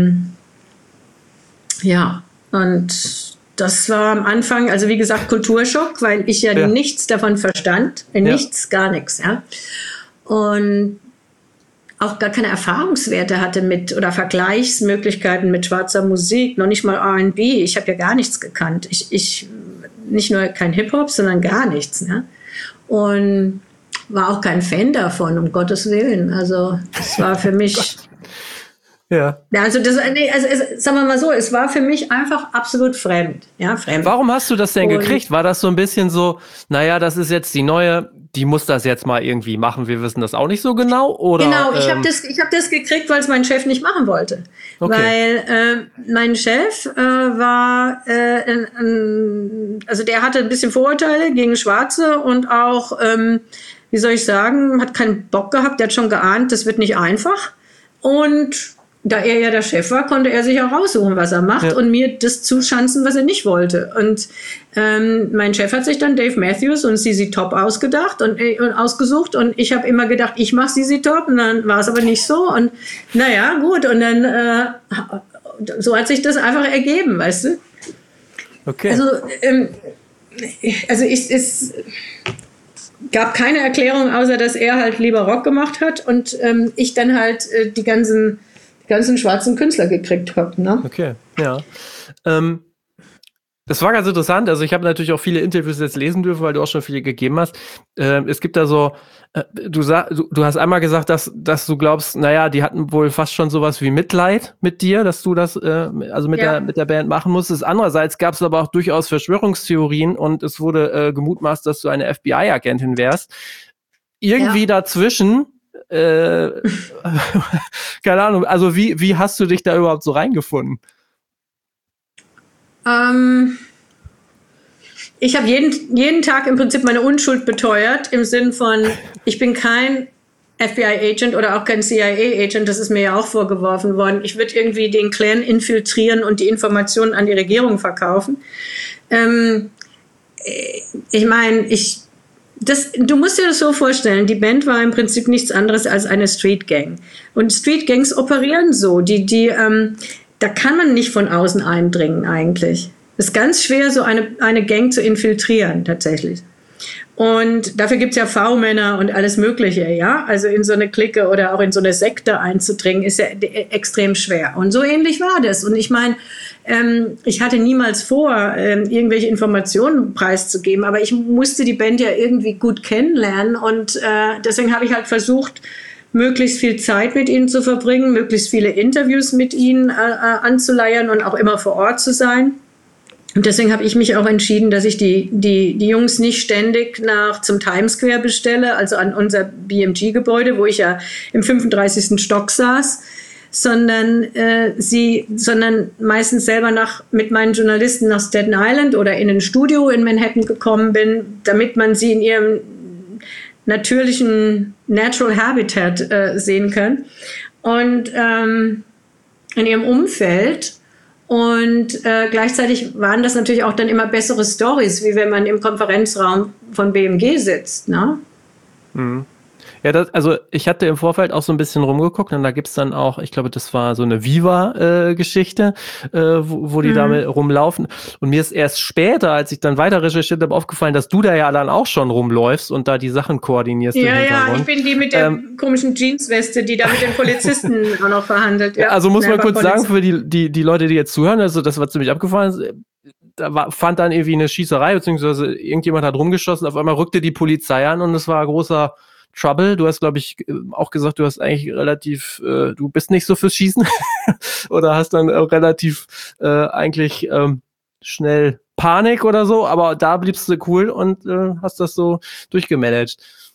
und das war am Anfang, also wie gesagt, Kulturschock, weil ich ja nichts davon verstand. Nichts, gar nichts. Ja. Und auch gar keine Erfahrungswerte hatte oder Vergleichsmöglichkeiten mit schwarzer Musik, noch nicht mal R&B. Ich habe ja gar nichts gekannt. Ich nicht nur kein Hip-Hop, sondern gar nichts. Ne? Und war auch kein Fan davon, um Gottes Willen. Also es war für mich... Ja. Also sagen wir mal so, es war für mich einfach absolut fremd. Ja, fremd. Warum hast du das denn gekriegt? War das so ein bisschen so, naja, das ist jetzt die neue, die muss das jetzt mal irgendwie machen, wir wissen das auch nicht so genau? Oder, genau, ich hab das gekriegt, weil es mein Chef nicht machen wollte. Okay. Weil mein Chef war, also der hatte ein bisschen Vorurteile gegen Schwarze und auch, wie soll ich sagen, hat keinen Bock gehabt, der hat schon geahnt, das wird nicht einfach. Und da er ja der Chef war, konnte er sich auch raussuchen, was er macht und mir das zuschanzen, was er nicht wollte. Und mein Chef hat sich dann Dave Matthews und ZZ Top ausgedacht und ausgesucht und ich habe immer gedacht, ich mache ZZ Top und dann war es aber nicht so und naja, gut und dann so hat sich das einfach ergeben, weißt du? Okay. Also es gab keine Erklärung, außer dass er halt lieber Rock gemacht hat und ich dann halt die ganzen schwarzen Künstler gekriegt habe. Ne? Okay, ja. Das war ganz interessant. Also ich habe natürlich auch viele Interviews jetzt lesen dürfen, weil du auch schon viele gegeben hast. Es gibt da so, du hast einmal gesagt, dass du glaubst, naja, die hatten wohl fast schon sowas wie Mitleid mit dir, dass du das mit der Band machen musstest. Andererseits gab es aber auch durchaus Verschwörungstheorien und es wurde gemutmaßt, dass du eine FBI-Agentin wärst. Irgendwie dazwischen keine Ahnung, also wie hast du dich da überhaupt so reingefunden? Ich habe jeden Tag im Prinzip meine Unschuld beteuert, im Sinn von, ich bin kein FBI-Agent oder auch kein CIA-Agent, das ist mir ja auch vorgeworfen worden. Ich würde irgendwie den Clan infiltrieren und die Informationen an die Regierung verkaufen. Ich meine, du musst dir das so vorstellen, die Band war im Prinzip nichts anderes als eine Street Gang. Und Street Gangs operieren so. Da kann man nicht von außen eindringen eigentlich. Es ist ganz schwer, so eine Gang zu infiltrieren tatsächlich. Und dafür gibt's ja V-Männer und alles Mögliche, ja. Also in so eine Clique oder auch in so eine Sekte einzudringen, ist ja extrem schwer. Und so ähnlich war das. Und ich meine, ich hatte niemals vor, irgendwelche Informationen preiszugeben, aber ich musste die Band ja irgendwie gut kennenlernen. Und deswegen habe ich halt versucht, möglichst viel Zeit mit ihnen zu verbringen, möglichst viele Interviews mit ihnen anzuleiern und auch immer vor Ort zu sein. Und deswegen habe ich mich auch entschieden, dass ich die Jungs nicht ständig zum Times Square bestelle, also an unser BMG-Gebäude, wo ich ja im 35. Stock saß, sondern meistens selber mit meinen Journalisten nach Staten Island oder in ein Studio in Manhattan gekommen bin, damit man sie in ihrem natürlichen Natural Habitat sehen kann und in ihrem Umfeld. Und gleichzeitig waren das natürlich auch dann immer bessere Stories, wie wenn man im Konferenzraum von BMG sitzt, ne? Mhm. Ja, also ich hatte im Vorfeld auch so ein bisschen rumgeguckt und da gibt's dann auch, ich glaube, das war so eine Viva-Geschichte, wo die damit rumlaufen. Und mir ist erst später, als ich dann weiter recherchiert habe, aufgefallen, dass du da ja dann auch schon rumläufst und da die Sachen koordinierst. Ja, ich bin die mit der komischen Jeansweste, die da mit den Polizisten auch noch verhandelt. Ja. Also muss man kurz sagen, für die Leute, die jetzt zuhören, also das war ziemlich abgefahren. Da fand dann irgendwie eine Schießerei, beziehungsweise irgendjemand hat rumgeschossen, auf einmal rückte die Polizei an und es war großer Trouble. Du hast, glaube ich, auch gesagt, du hast eigentlich relativ, du bist nicht so fürs Schießen oder hast dann relativ eigentlich schnell Panik oder so, aber da bliebst du cool und hast das so durchgemanagt.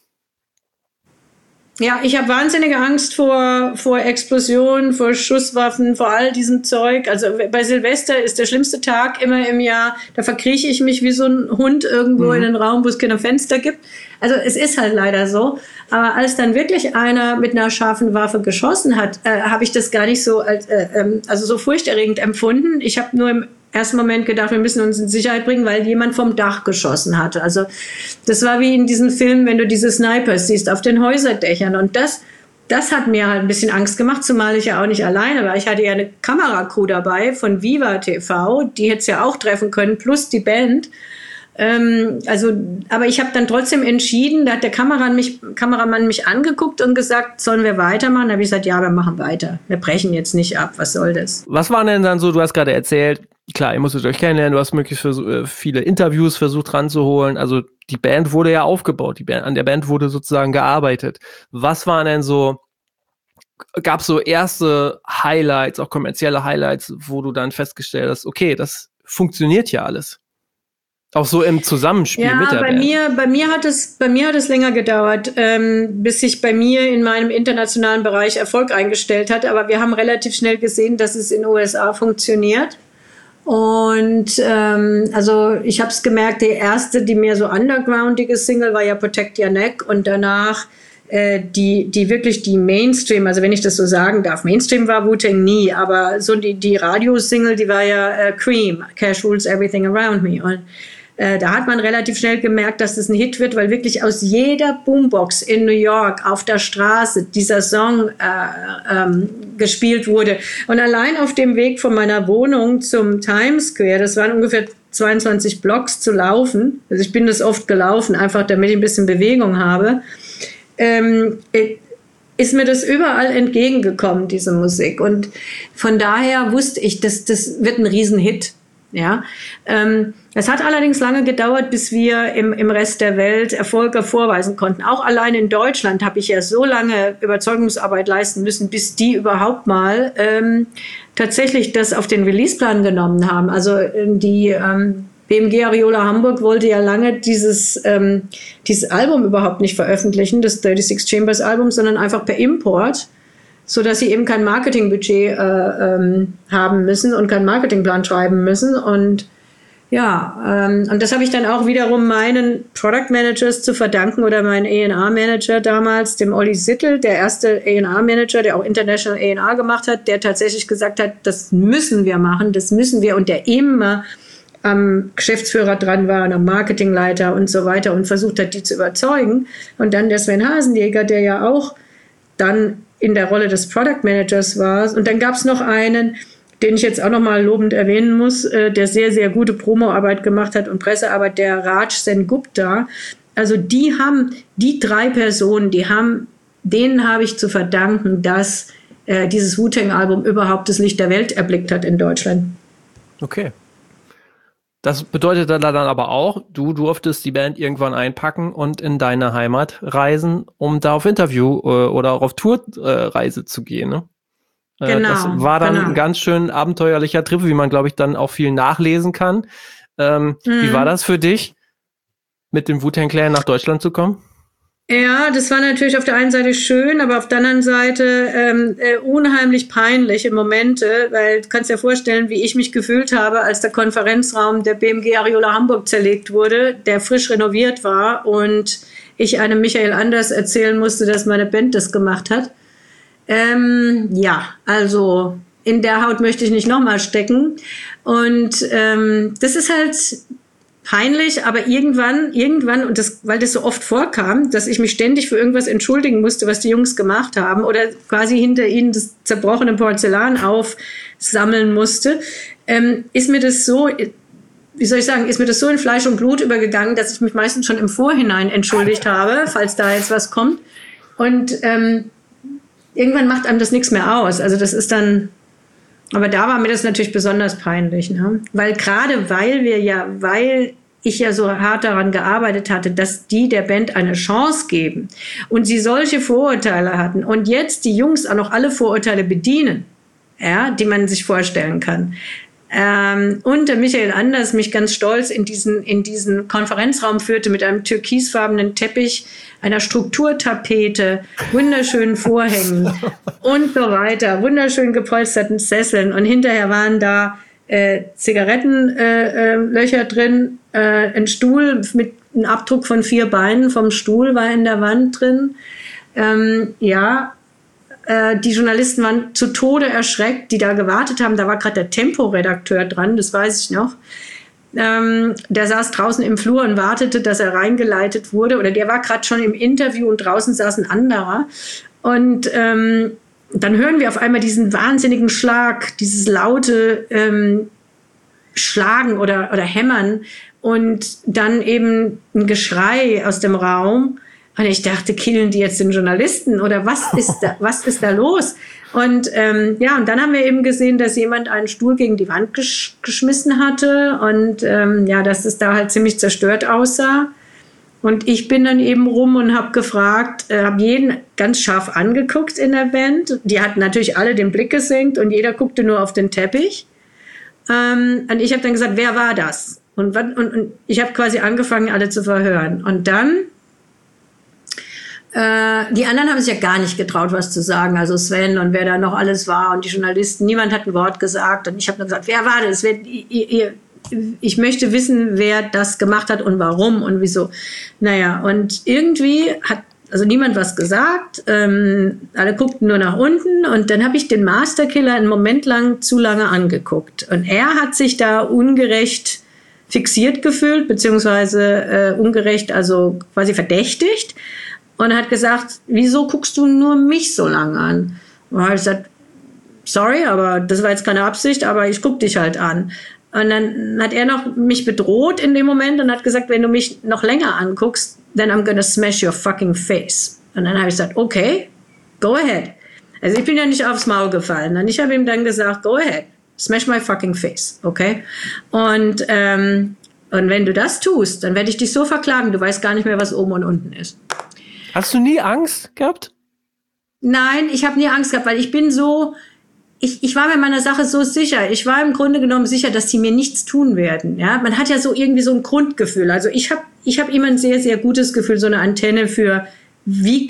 Ja, ich habe wahnsinnige Angst vor Explosionen, vor Schusswaffen, vor all diesem Zeug. Also bei Silvester ist der schlimmste Tag immer im Jahr. Da verkrieche ich mich wie so ein Hund irgendwo in den Raum, wo es keine Fenster gibt. Also es ist halt leider so. Aber als dann wirklich einer mit einer scharfen Waffe geschossen hat, habe ich das gar nicht so als so furchterregend empfunden. Ich habe nur im ersten Moment gedacht, wir müssen uns in Sicherheit bringen, weil jemand vom Dach geschossen hatte. Also das war wie in diesen Filmen, wenn du diese Snipers siehst auf den Häuserdächern. Und das hat mir halt ein bisschen Angst gemacht, zumal ich ja auch nicht alleine war. Ich hatte ja eine Kameracrew dabei von Viva TV, die hätte es ja auch treffen können, plus die Band. Aber ich habe dann trotzdem entschieden, da hat der Kameramann mich angeguckt und gesagt, sollen wir weitermachen? Da habe ich gesagt, ja, wir machen weiter. Wir brechen jetzt nicht ab, was soll das? Was waren denn dann so, du hast gerade erzählt, klar, ihr musstet euch kennenlernen, du hast möglichst viele Interviews versucht ranzuholen, also die Band wurde ja aufgebaut, an der Band wurde sozusagen gearbeitet. Was waren denn so, gab es so erste Highlights, auch kommerzielle Highlights, wo du dann festgestellt hast, okay, das funktioniert ja alles? Auch so im Zusammenspiel mit der Band. Bei mir hat es länger gedauert, bis sich bei mir in meinem internationalen Bereich Erfolg eingestellt hat. Aber wir haben relativ schnell gesehen, dass es in den USA funktioniert. Und ich habe es gemerkt, die erste, die mehr so undergroundige Single war ja Protect Your Neck. Und danach die wirklich die Mainstream, also wenn ich das so sagen darf, Mainstream war Wu-Tang nie, aber so die Radiosingle, die war ja Cream, Cash Rules Everything Around Me. Und da hat man relativ schnell gemerkt, dass das ein Hit wird, weil wirklich aus jeder Boombox in New York auf der Straße dieser Song gespielt wurde. Und allein auf dem Weg von meiner Wohnung zum Times Square, das waren ungefähr 22 Blocks zu laufen, also ich bin das oft gelaufen, einfach damit ich ein bisschen Bewegung habe, ist mir das überall entgegengekommen, diese Musik. Und von daher wusste ich, das wird ein Riesenhit. Ja, es hat allerdings lange gedauert, bis wir im Rest der Welt Erfolge vorweisen konnten. Auch allein in Deutschland habe ich ja so lange Überzeugungsarbeit leisten müssen, bis die überhaupt mal tatsächlich das auf den Releaseplan genommen haben. Also die BMG Ariola Hamburg wollte ja lange dieses Album überhaupt nicht veröffentlichen, das 36 Chambers Album, sondern einfach per Import, so dass sie eben kein Marketingbudget haben müssen und keinen Marketingplan schreiben müssen. Und ja, und das habe ich dann auch wiederum meinen Product Managers zu verdanken oder meinen A&R-Manager damals, dem Olli Sittel, der erste A&R-Manager, der auch International A&R gemacht hat, der tatsächlich gesagt hat, das müssen wir machen, das müssen wir, und der immer am Geschäftsführer dran war und am Marketingleiter und so weiter und versucht hat, die zu überzeugen. Und dann der Sven Hasenjäger, der ja auch dann in der Rolle des Product Managers war. Und dann gab es noch einen, den ich jetzt auch noch mal lobend erwähnen muss, der sehr, sehr gute Promoarbeit gemacht hat und Pressearbeit, der Raj Sengupta. Also die drei Personen, denen habe ich zu verdanken, dass dieses Wu-Tang-Album überhaupt das Licht der Welt erblickt hat in Deutschland. Okay. Das bedeutet dann aber auch, du durftest die Band irgendwann einpacken und in deine Heimat reisen, um da auf Interview oder auch auf Tourreise zu gehen. Ne? Genau. Das war dann ein ganz schön abenteuerlicher Trip, wie man, glaube ich, dann auch viel nachlesen kann. Wie war das für dich, mit dem Wu-Tang Clan nach Deutschland zu kommen? Ja, das war natürlich auf der einen Seite schön, aber auf der anderen Seite unheimlich peinliche Momente, weil du kannst dir vorstellen, wie ich mich gefühlt habe, als der Konferenzraum der BMG Ariola Hamburg zerlegt wurde, der frisch renoviert war und ich einem Michael Anders erzählen musste, dass meine Band das gemacht hat. Ja, also in der Haut möchte ich nicht nochmal stecken. Und das ist halt peinlich, aber irgendwann, und weil das so oft vorkam, dass ich mich ständig für irgendwas entschuldigen musste, was die Jungs gemacht haben, oder quasi hinter ihnen das zerbrochene Porzellan aufsammeln musste, ist mir das so in Fleisch und Blut übergegangen, dass ich mich meistens schon im Vorhinein entschuldigt habe, falls da jetzt was kommt. Und irgendwann macht einem das nichts mehr aus. Also das ist dann, aber da war mir das natürlich besonders peinlich, ne? Weil ich ja so hart daran gearbeitet hatte, dass die der Band eine Chance geben und sie solche Vorurteile hatten und jetzt die Jungs auch noch alle Vorurteile bedienen, ja, die man sich vorstellen kann. Und der Michael Anders mich ganz stolz in diesen Konferenzraum führte mit einem türkisfarbenen Teppich, einer Strukturtapete, wunderschönen Vorhängen und so weiter, wunderschön gepolsterten Sesseln. Und hinterher waren da Zigarettenlöcher drin, ein Stuhl mit einem Abdruck von 4 Beinen vom Stuhl war in der Wand drin. Die Journalisten waren zu Tode erschreckt, die da gewartet haben. Da war gerade der Tempo-Redakteur dran, das weiß ich noch. Der saß draußen im Flur und wartete, dass er reingeleitet wurde. Oder der war gerade schon im Interview und draußen saß ein anderer. Und dann hören wir auf einmal diesen wahnsinnigen Schlag, dieses laute Schlagen oder Hämmern und dann eben ein Geschrei aus dem Raum. Und ich dachte, killen die jetzt den Journalisten oder was ist da los? Und und dann haben wir eben gesehen, dass jemand einen Stuhl gegen die Wand geschmissen hatte und dass es da halt ziemlich zerstört aussah. Und ich bin dann eben rum und habe gefragt, habe jeden ganz scharf angeguckt in der Band. Die hatten natürlich alle den Blick gesenkt und jeder guckte nur auf den Teppich. Und ich habe dann gesagt, wer war das? Und ich habe quasi angefangen, alle zu verhören. Und dann die anderen haben sich ja gar nicht getraut, was zu sagen. Also Sven und wer da noch alles war und die Journalisten. Niemand hat ein Wort gesagt. Und ich habe dann gesagt, wer war das? Ich möchte wissen, wer das gemacht hat und warum und wieso. Naja, und irgendwie hat also niemand was gesagt. Alle guckten nur nach unten. Und dann habe ich den Masterkiller einen Moment lang zu lange angeguckt. Und er hat sich da ungerecht fixiert gefühlt, beziehungsweise ungerecht, also quasi verdächtigt. Und hat gesagt, wieso guckst du nur mich so lange an? Und habe ich gesagt, sorry, aber das war jetzt keine Absicht, aber ich guck dich halt an. Und dann hat er noch mich bedroht in dem Moment und hat gesagt, wenn du mich noch länger anguckst, then I'm gonna smash your fucking face. Und dann habe ich gesagt, okay, go ahead. Also ich bin ja nicht aufs Maul gefallen. Und ich habe ihm dann gesagt, go ahead, smash my fucking face, okay? Und wenn du das tust, dann werde ich dich so verklagen, du weißt gar nicht mehr, was oben und unten ist. Hast du nie Angst gehabt? Nein, ich habe nie Angst gehabt, weil ich bin so, ich war mir meiner Sache so sicher. Ich war im Grunde genommen sicher, dass die mir nichts tun werden. Ja, man hat ja so irgendwie so ein Grundgefühl. Also ich hab immer ein sehr, sehr gutes Gefühl, so eine Antenne für, wie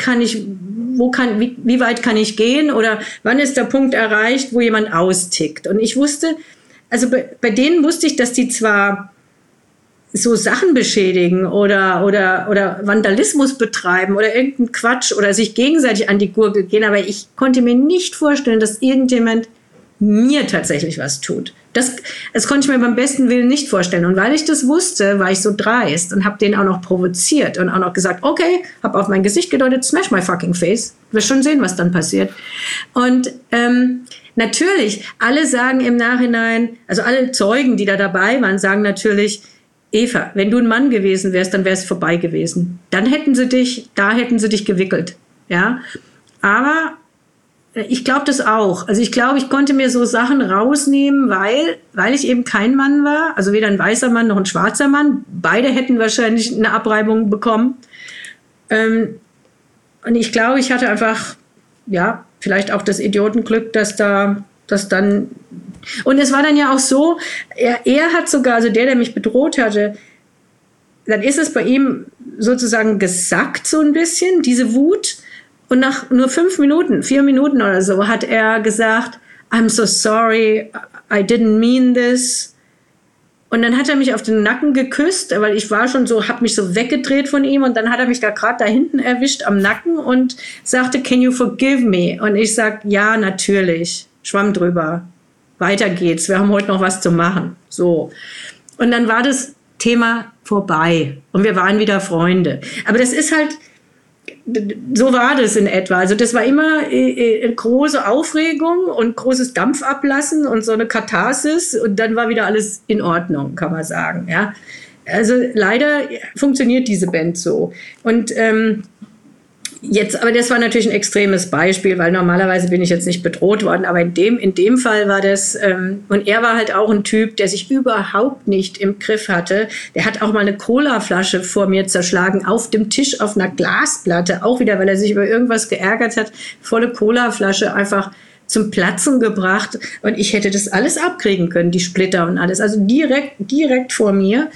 weit kann ich gehen oder wann ist der Punkt erreicht, wo jemand austickt. Und ich wusste, also bei denen wusste ich, dass die zwar so Sachen beschädigen oder Vandalismus betreiben oder irgendeinen Quatsch oder sich gegenseitig an die Gurgel gehen. Aber ich konnte mir nicht vorstellen, dass irgendjemand mir tatsächlich was tut. Das konnte ich mir beim besten Willen nicht vorstellen. Und weil ich das wusste, war ich so dreist und habe den auch noch provoziert und auch noch gesagt, okay, habe auf mein Gesicht gedeutet, smash my fucking face. Wir schon sehen, was dann passiert. Und natürlich, alle sagen im Nachhinein, also alle Zeugen, die da dabei waren, sagen natürlich, Eva, wenn du ein Mann gewesen wärst, dann wäre es vorbei gewesen. Dann hätten sie dich gewickelt. Ja, aber ich glaube das auch. Also ich glaube, ich konnte mir so Sachen rausnehmen, weil ich eben kein Mann war. Also weder ein weißer Mann noch ein schwarzer Mann. Beide hätten wahrscheinlich eine Abreibung bekommen. Und ich glaube, ich hatte einfach, ja, vielleicht auch das Idiotenglück, dass dann. Und es war dann ja auch so, er hat sogar, also der mich bedroht hatte, dann ist es bei ihm sozusagen gesackt so ein bisschen, diese Wut. Und nach nur 4 Minuten oder so, hat er gesagt, I'm so sorry, I didn't mean this. Und dann hat er mich auf den Nacken geküsst, weil ich war schon so, hab mich so weggedreht von ihm. Und dann hat er mich da gerade da hinten erwischt am Nacken und sagte, can you forgive me? Und ich sag, ja, natürlich. Schwamm drüber. Weiter geht's. Wir haben heute noch was zu machen. So. Und dann war das Thema vorbei. Und wir waren wieder Freunde. Aber das ist halt, so war das in etwa. Also das war immer große Aufregung und großes Dampfablassen und so eine Katharsis. Und dann war wieder alles in Ordnung, kann man sagen. Ja. Also leider funktioniert diese Band so. Und jetzt, aber das war natürlich ein extremes Beispiel, weil normalerweise bin ich jetzt nicht bedroht worden, aber in dem Fall war das, und er war halt auch ein Typ, der sich überhaupt nicht im Griff hatte. Der hat auch mal eine Colaflasche vor mir zerschlagen, auf dem Tisch, auf einer Glasplatte, auch wieder, weil er sich über irgendwas geärgert hat, volle Colaflasche einfach zum Platzen gebracht und ich hätte das alles abkriegen können, die Splitter und alles, also direkt vor mir,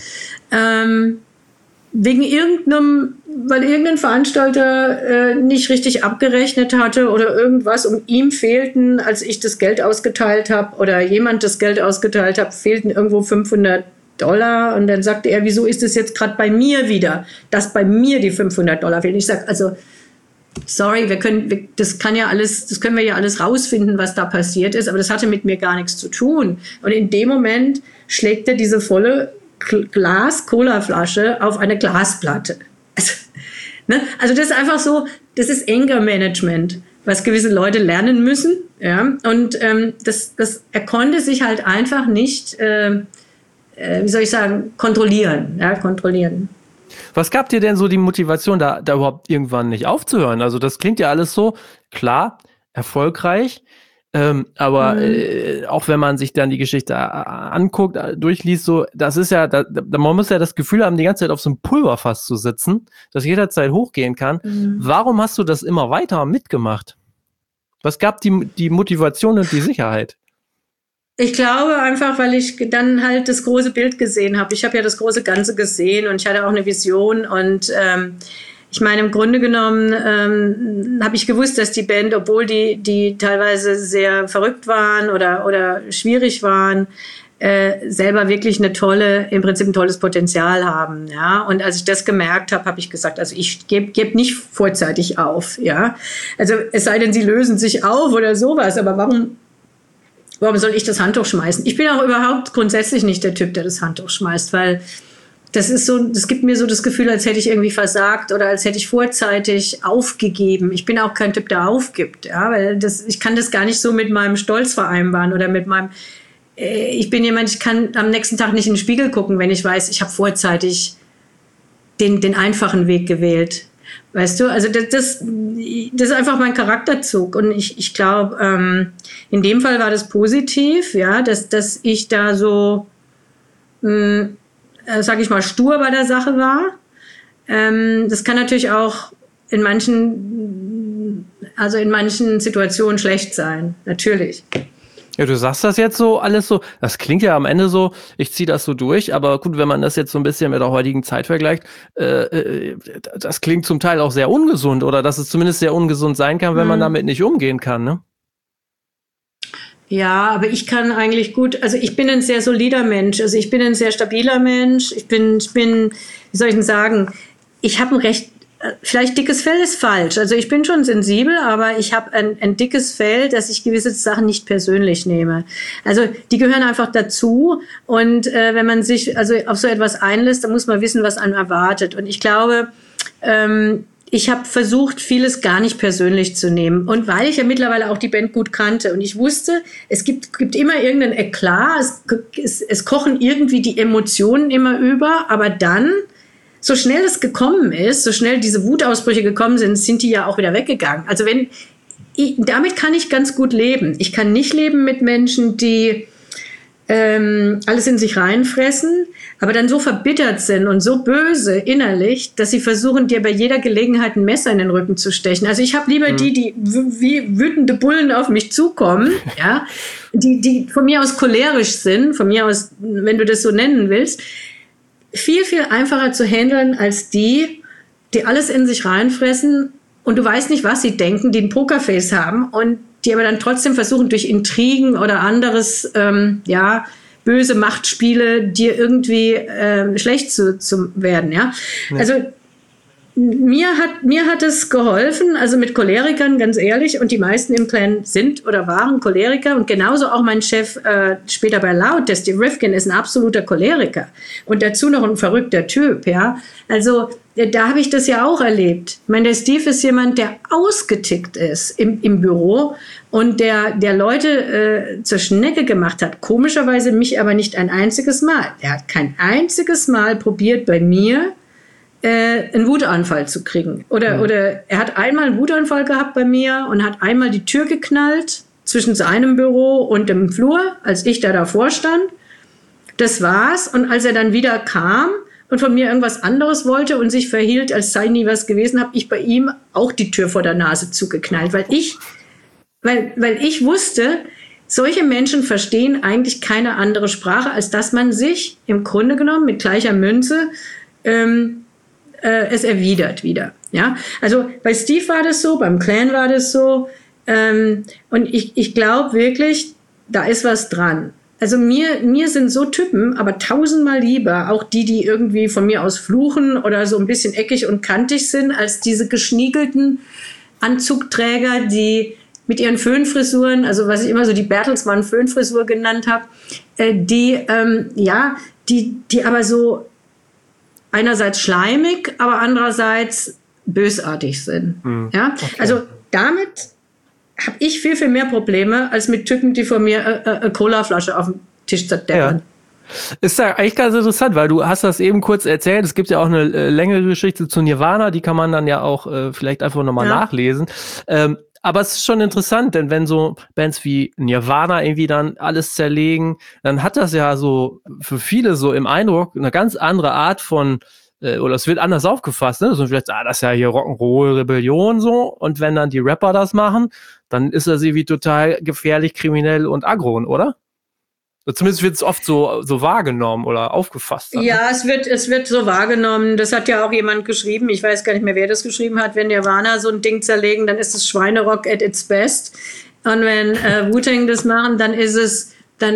weil irgendein Veranstalter nicht richtig abgerechnet hatte oder irgendwas und ihm fehlten, als ich das Geld ausgeteilt habe oder jemand das Geld ausgeteilt hat, fehlten irgendwo $500 und dann sagte er, wieso ist es jetzt gerade bei mir wieder, dass bei mir die $500 fehlen? Ich sage, also sorry, das können wir ja alles rausfinden, was da passiert ist, aber das hatte mit mir gar nichts zu tun. Und in dem Moment schlägt er diese volle Glas-Cola-Flasche auf eine Glasplatte. Also das ist einfach so, das ist Anger-Management, was gewisse Leute lernen müssen. Ja? Und er konnte sich halt einfach nicht, kontrollieren. Ja, kontrollieren. Was gab dir denn so die Motivation, da überhaupt irgendwann nicht aufzuhören? Also das klingt ja alles so, klar, erfolgreich, aber auch wenn man sich dann die Geschichte anguckt, durchliest, so, das ist ja, man muss ja das Gefühl haben, die ganze Zeit auf so einem Pulverfass zu sitzen, das jederzeit hochgehen kann. Warum hast du das immer weiter mitgemacht? Was gab die Motivation und die Sicherheit? Ich glaube einfach, weil ich dann halt das große Bild gesehen habe. Ich habe ja das große Ganze gesehen und ich hatte auch eine Vision und ich meine, im Grunde genommen habe ich gewusst, dass die Band, obwohl die teilweise sehr verrückt waren oder schwierig waren, selber wirklich im Prinzip ein tolles Potenzial haben, ja. Und als ich das gemerkt habe, habe ich gesagt, also ich geb nicht vorzeitig auf, ja. Also es sei denn, sie lösen sich auf oder sowas, aber warum soll ich das Handtuch schmeißen? Ich bin auch überhaupt grundsätzlich nicht der Typ, der das Handtuch schmeißt, weil das gibt mir so das Gefühl, als hätte ich irgendwie versagt oder als hätte ich vorzeitig aufgegeben. Ich bin auch kein Typ, der aufgibt, ja, weil ich kann das gar nicht so mit meinem Stolz vereinbaren oder mit meinem, ich bin jemand, ich kann am nächsten Tag nicht in den Spiegel gucken, wenn ich weiß, ich habe vorzeitig den einfachen Weg gewählt. Weißt du, also das ist einfach mein Charakterzug und ich glaube, in dem Fall war das positiv, ja, dass ich da so, sag ich mal, stur bei der Sache war. Das kann natürlich auch in manchen Situationen schlecht sein, natürlich. Ja, du sagst das jetzt so, alles so, das klingt ja am Ende so, ich ziehe das so durch, aber gut, wenn man das jetzt so ein bisschen mit der heutigen Zeit vergleicht, das klingt zum Teil auch sehr ungesund oder dass es zumindest sehr ungesund sein kann, wenn man damit nicht umgehen kann, ne? Ja, aber ich kann eigentlich gut, also ich bin ein sehr solider Mensch, also ich bin ein sehr stabiler Mensch, ich bin, wie soll ich denn sagen, ich habe ein recht, vielleicht dickes Fell ist falsch. Also ich bin schon sensibel, aber ich habe ein dickes Fell, dass ich gewisse Sachen nicht persönlich nehme. Also die gehören einfach dazu. Und wenn man sich also auf so etwas einlässt, dann muss man wissen, was einem erwartet. Und ich glaube, ich habe versucht, vieles gar nicht persönlich zu nehmen. Und weil ich ja mittlerweile auch die Band gut kannte und ich wusste, es gibt immer irgendeinen Eklat, es kochen irgendwie die Emotionen immer über, aber dann, so schnell es gekommen ist, so schnell diese Wutausbrüche gekommen sind die ja auch wieder weggegangen. Also damit kann ich ganz gut leben. Ich kann nicht leben mit Menschen, die alles in sich reinfressen, aber dann so verbittert sind und so böse innerlich, dass sie versuchen, dir bei jeder Gelegenheit ein Messer in den Rücken zu stechen. Also ich habe lieber die wie wütende Bullen auf mich zukommen, ja, die von mir aus cholerisch sind, von mir aus, wenn du das so nennen willst, viel, viel einfacher zu handeln als die alles in sich reinfressen und du weißt nicht, was sie denken, die ein Pokerface haben und die aber dann trotzdem versuchen, durch Intrigen oder anderes, böse Machtspiele dir irgendwie schlecht zu werden, ja. Ja. Also mir hat es geholfen, also mit Cholerikern, ganz ehrlich, und die meisten im Clan sind oder waren Choleriker und genauso auch mein Chef später bei Loud, der Steve Rifkin, ist ein absoluter Choleriker und dazu noch ein verrückter Typ, ja. Also da habe ich das ja auch erlebt. Ich meine, der Steve ist jemand, der ausgetickt ist im Büro und der Leute zur Schnecke gemacht hat. Komischerweise mich aber nicht ein einziges Mal. Er hat kein einziges Mal probiert, bei mir einen Wutanfall zu kriegen. Oder er hat einmal einen Wutanfall gehabt bei mir und hat einmal die Tür geknallt zwischen seinem Büro und dem Flur, als ich da davor stand. Das war's. Und als er dann wieder kam und von mir irgendwas anderes wollte und sich verhielt, als sei nie was gewesen, habe ich bei ihm auch die Tür vor der Nase zugeknallt, weil ich weil ich wusste, solche Menschen verstehen eigentlich keine andere Sprache, als dass man sich im Grunde genommen mit gleicher Münze es erwidert wieder. Ja? Also bei Steve war das so, beim Clan war das so. Und ich glaube wirklich, da ist was dran. Also mir sind so Typen aber tausendmal lieber, auch die irgendwie von mir aus fluchen oder so ein bisschen eckig und kantig sind, als diese geschniegelten Anzugträger, die mit ihren Föhnfrisuren, also was ich immer so die Bertelsmann Föhnfrisur genannt habe, die aber so einerseits schleimig, aber andererseits bösartig sind. Ja? Okay. Also damit habe ich viel, viel mehr Probleme als mit Typen, die von mir eine Colaflasche auf dem Tisch zerdeppern. Ja. Ist ja eigentlich ganz interessant, weil du hast das eben kurz erzählt. Es gibt ja auch eine längere Geschichte zu Nirvana, die kann man dann ja auch vielleicht einfach nochmal nachlesen. Aber es ist schon interessant, denn wenn so Bands wie Nirvana irgendwie dann alles zerlegen, dann hat das ja so für viele so im Eindruck eine ganz andere Art von, oder es wird anders aufgefasst, ne? So vielleicht, das ist ja hier Rock'n'Roll, Rebellion so. Und wenn dann die Rapper das machen, dann ist das irgendwie total gefährlich, kriminell und aggro, oder? Zumindest wird es oft so wahrgenommen oder aufgefasst. Dann, ja, es wird so wahrgenommen. Das hat ja auch jemand geschrieben. Ich weiß gar nicht mehr, wer das geschrieben hat. Wenn Nirvana so ein Ding zerlegen, dann ist es Schweinerock at its best. Und wenn Wu-Tang das machen, dann ist es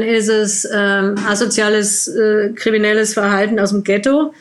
asoziales, kriminelles Verhalten aus dem Ghetto.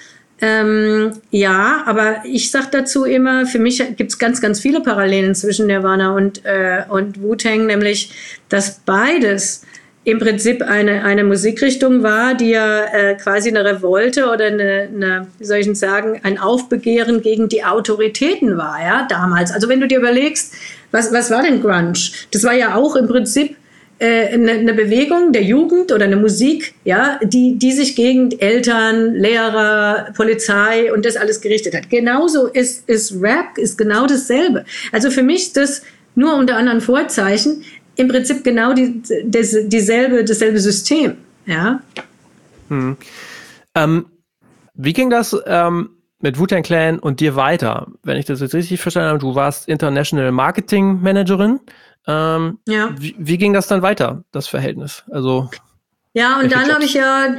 Ja, aber ich sag dazu immer, für mich gibt's ganz, ganz viele Parallelen zwischen Nirvana und Wu-Tang, nämlich, dass beides im Prinzip eine Musikrichtung war, die ja quasi eine Revolte oder eine, wie soll ich denn sagen, ein Aufbegehren gegen die Autoritäten war, ja, damals. Also wenn du dir überlegst, was war denn Grunge? Das war ja auch im Prinzip eine Bewegung der Jugend oder eine Musik, ja, die sich gegen Eltern, Lehrer, Polizei und das alles gerichtet hat. Genauso ist Rap, ist genau dasselbe. Also für mich ist das nur unter anderen Vorzeichen im Prinzip genau dasselbe System, ja. Wie ging das mit Wu-Tang Clan und dir weiter? Wenn ich das jetzt richtig verstanden habe, du warst International Marketing Managerin. Ja. Wie ging das dann weiter, das Verhältnis? Also ja, und dann habe ich ja,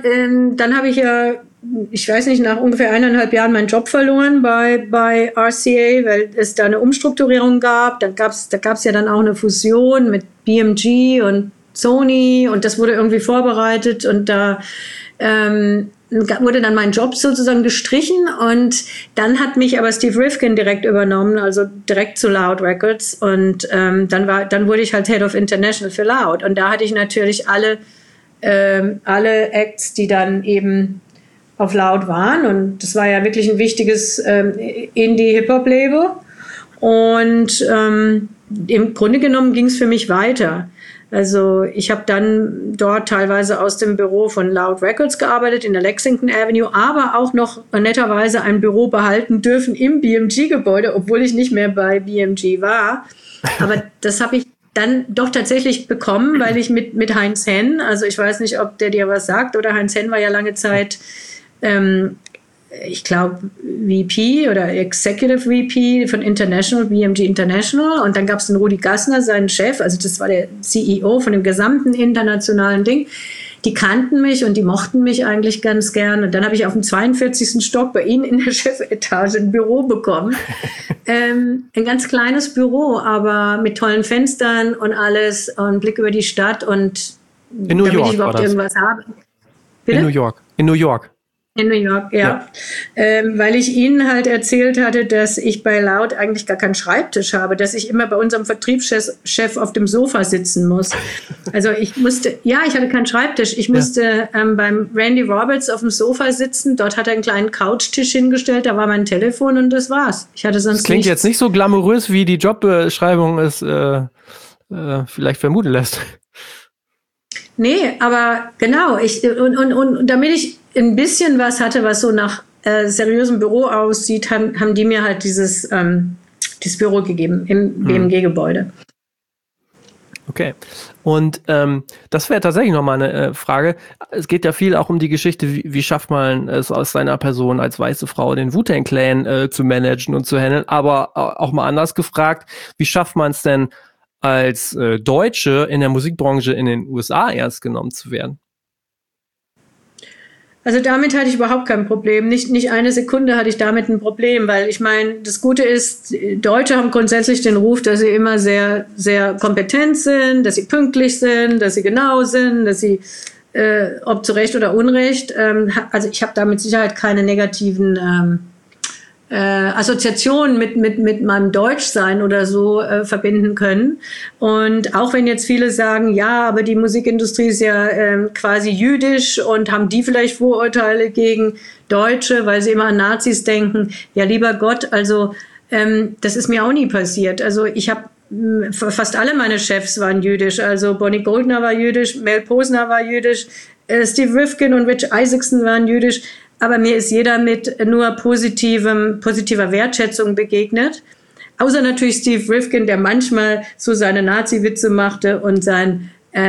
ich weiß nicht, nach ungefähr 1,5 Jahren meinen Job verloren bei RCA, weil es da eine Umstrukturierung gab. Da gab's ja dann auch eine Fusion mit BMG und Sony und das wurde irgendwie vorbereitet und da wurde dann mein Job sozusagen gestrichen und dann hat mich aber Steve Rifkin direkt übernommen, also direkt zu Loud Records und dann wurde ich halt Head of International für Loud und da hatte ich natürlich alle Acts, die dann eben auf Loud waren und das war ja wirklich ein wichtiges Indie-Hip-Hop-Label und im Grunde genommen ging es für mich weiter. Also ich habe dann dort teilweise aus dem Büro von Loud Records gearbeitet in der Lexington Avenue, aber auch noch netterweise ein Büro behalten dürfen im BMG-Gebäude, obwohl ich nicht mehr bei BMG war. Aber das habe ich dann doch tatsächlich bekommen, weil ich mit Heinz Henn, also ich weiß nicht, ob der dir was sagt, oder Heinz Henn war ja lange Zeit, ich glaube, VP oder Executive VP von International, BMG International. Und dann gab es den Rudi Gassner, seinen Chef, also das war der CEO von dem gesamten internationalen Ding. Die kannten mich und die mochten mich eigentlich ganz gern. Und dann habe ich auf dem 42. Stock bei ihnen in der Chefetage ein Büro bekommen. Ein ganz kleines Büro, aber mit tollen Fenstern und alles und Blick über die Stadt. Und in New York ich überhaupt irgendwas habe. Bitte? In New York. In New York. In New York, ja. Weil ich ihnen halt erzählt hatte, dass ich bei Loud eigentlich gar keinen Schreibtisch habe, dass ich immer bei unserem Vertriebschef auf dem Sofa sitzen muss. Also ich hatte keinen Schreibtisch. Ich musste beim Randy Roberts auf dem Sofa sitzen. Dort hat er einen kleinen Couchtisch hingestellt, da war mein Telefon und das war's. Ich hatte sonst das klingt jetzt nicht so glamourös, wie die Jobbeschreibung es vielleicht vermuten lässt. Nee, aber genau. Und damit ich ein bisschen was hatte, was so nach seriösem Büro aussieht, haben die mir halt dieses Büro gegeben im BMG-Gebäude. Okay. Und das wäre tatsächlich nochmal eine Frage. Es geht ja viel auch um die Geschichte, wie schafft man es aus seiner Person als weiße Frau, den Wu-Tang Clan zu managen und zu handeln. Aber auch mal anders gefragt, wie schafft man es denn, als Deutsche in der Musikbranche in den USA ernst genommen zu werden? Also damit hatte ich überhaupt kein Problem. Nicht eine Sekunde hatte ich damit ein Problem, weil ich meine, das Gute ist, Deutsche haben grundsätzlich den Ruf, dass sie immer sehr, sehr kompetent sind, dass sie pünktlich sind, dass sie genau sind, dass sie, ob zu Recht oder Unrecht, also ich habe da mit Sicherheit keine negativen Assoziationen mit meinem Deutschsein oder so verbinden können. Und auch wenn jetzt viele sagen, ja, aber die Musikindustrie ist ja quasi jüdisch und haben die vielleicht Vorurteile gegen Deutsche, weil sie immer an Nazis denken. Ja, lieber Gott, also das ist mir auch nie passiert. Also ich habe fast alle meine Chefs waren jüdisch. Also Bonnie Goldner war jüdisch, Mel Posner war jüdisch, Steve Rifkin und Rich Isaacson waren jüdisch. Aber mir ist jeder mit nur positiver Wertschätzung begegnet. Außer natürlich Steve Rifkin, der manchmal so seine Nazi-Witze machte und Steve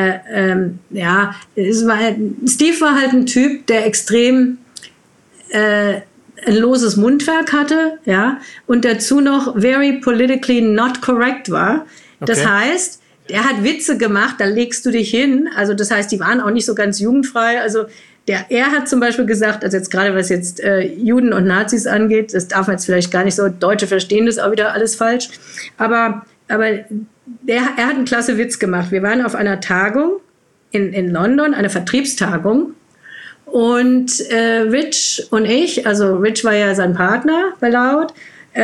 war halt ein Typ, der extrem ein loses Mundwerk hatte, ja, und dazu noch very politically not correct war. Okay. Das heißt, er hat Witze gemacht, da legst du dich hin. Also das heißt, die waren auch nicht so ganz jugendfrei. Also er hat zum Beispiel gesagt, also jetzt gerade was jetzt Juden und Nazis angeht, das darf man jetzt vielleicht gar nicht so, Deutsche verstehen das auch wieder alles falsch, aber er hat einen klasse Witz gemacht. Wir waren auf einer Tagung in London, eine Vertriebstagung, und Rich und ich, also Rich war ja sein Partner bei Loud,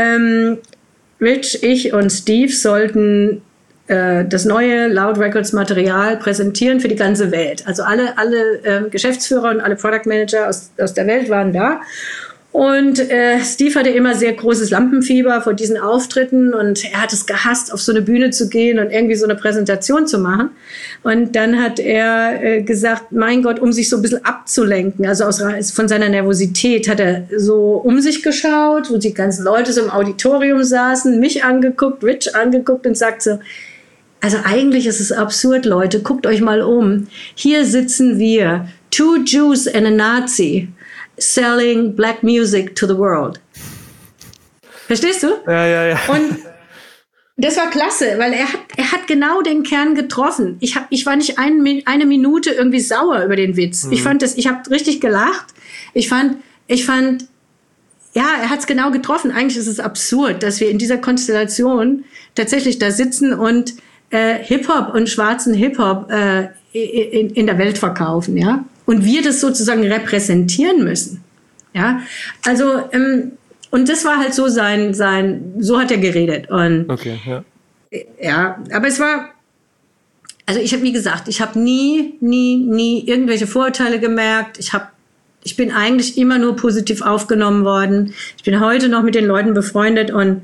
Rich, ich und Steve sollten das neue Loud Records Material präsentieren für die ganze Welt. Also alle Geschäftsführer und alle Product Manager aus der Welt waren da. Und Steve hatte immer sehr großes Lampenfieber vor diesen Auftritten und er hat es gehasst, auf so eine Bühne zu gehen und irgendwie so eine Präsentation zu machen. Und dann hat er gesagt, mein Gott, um sich so ein bisschen abzulenken, also von seiner Nervosität, hat er so um sich geschaut, wo die ganzen Leute so im Auditorium saßen, mich angeguckt, Rich angeguckt und sagt so, also eigentlich ist es absurd, Leute, guckt euch mal um. Hier sitzen wir, 2 Jews and a Nazi, selling black music to the world. Verstehst du? Ja. Und das war klasse, weil er hat genau den Kern getroffen. Ich war nicht eine Minute irgendwie sauer über den Witz. Ich habe richtig gelacht. Ich fand, ja, er hat es genau getroffen. Eigentlich ist es absurd, dass wir in dieser Konstellation tatsächlich da sitzen und Hip-Hop und schwarzen Hip-Hop in der Welt verkaufen, ja. Und wir das sozusagen repräsentieren müssen, ja. Also, und das war halt so so hat er geredet. Und, okay, ja. Ja, aber es war, also ich habe, wie gesagt, ich habe nie irgendwelche Vorurteile gemerkt. Ich bin eigentlich immer nur positiv aufgenommen worden. Ich bin heute noch mit den Leuten befreundet und,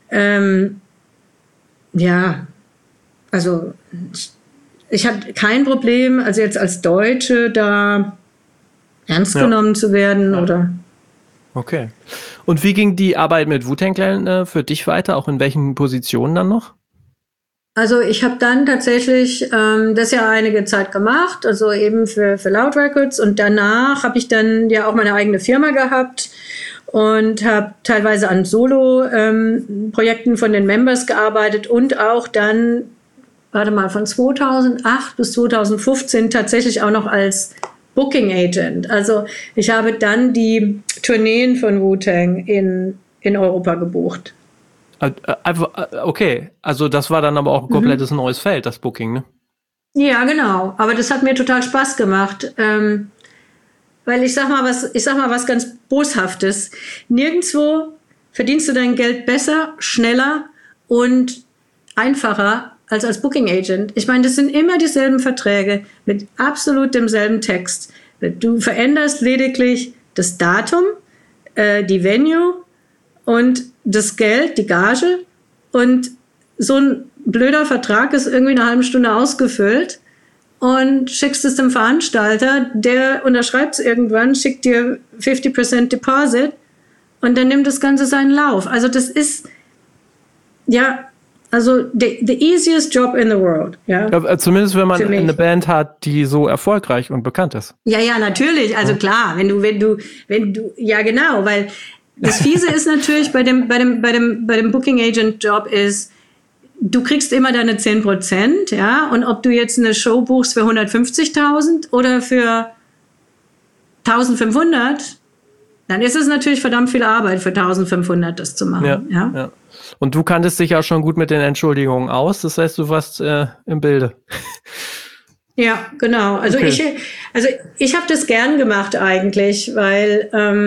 ja, also ich hatte kein Problem, also jetzt als Deutsche da ernst genommen zu werden, oder. Okay. Und wie ging die Arbeit mit Wu-Tang Clan für dich weiter? Auch in welchen Positionen dann noch? Also ich habe dann tatsächlich das ja einige Zeit gemacht, also eben für Loud Records, und danach habe ich dann ja auch meine eigene Firma gehabt und habe teilweise an Solo-Projekten von den Members gearbeitet und auch dann, von 2008 bis 2015 tatsächlich auch noch als Booking Agent. Also ich habe dann die Tourneen von Wu-Tang in Europa gebucht. Okay, also das war dann aber auch ein komplettes neues Feld, das Booking, ne? Ja, genau. Aber das hat mir total Spaß gemacht. Weil ich sag mal was ganz Boshaftes. Nirgendwo verdienst du dein Geld besser, schneller und einfacher als Booking Agent. Ich meine, das sind immer dieselben Verträge mit absolut demselben Text. Du veränderst lediglich das Datum, die Venue und das Geld, die Gage, und so ein blöder Vertrag ist irgendwie eine halbe Stunde ausgefüllt und schickst es dem Veranstalter, der unterschreibt es irgendwann, schickt dir 50% Deposit und dann nimmt das Ganze seinen Lauf. Also das ist, ja, also the easiest job in the world. Ja? Ja, zumindest wenn man eine Band hat, die so erfolgreich und bekannt ist. Ja, natürlich. Also klar, wenn du, ja genau, weil das Fiese ist natürlich bei dem Booking Agent Job ist, du kriegst immer deine 10%, ja, und ob du jetzt eine Show buchst für 150.000 oder für 1.500, dann ist es natürlich verdammt viel Arbeit für 1.500 das zu machen. Ja. Und du kanntest dich ja schon gut mit den Entschuldigungen aus, das heißt, du warst im Bilde. Ja, genau. Also okay. ich habe das gern gemacht eigentlich, weil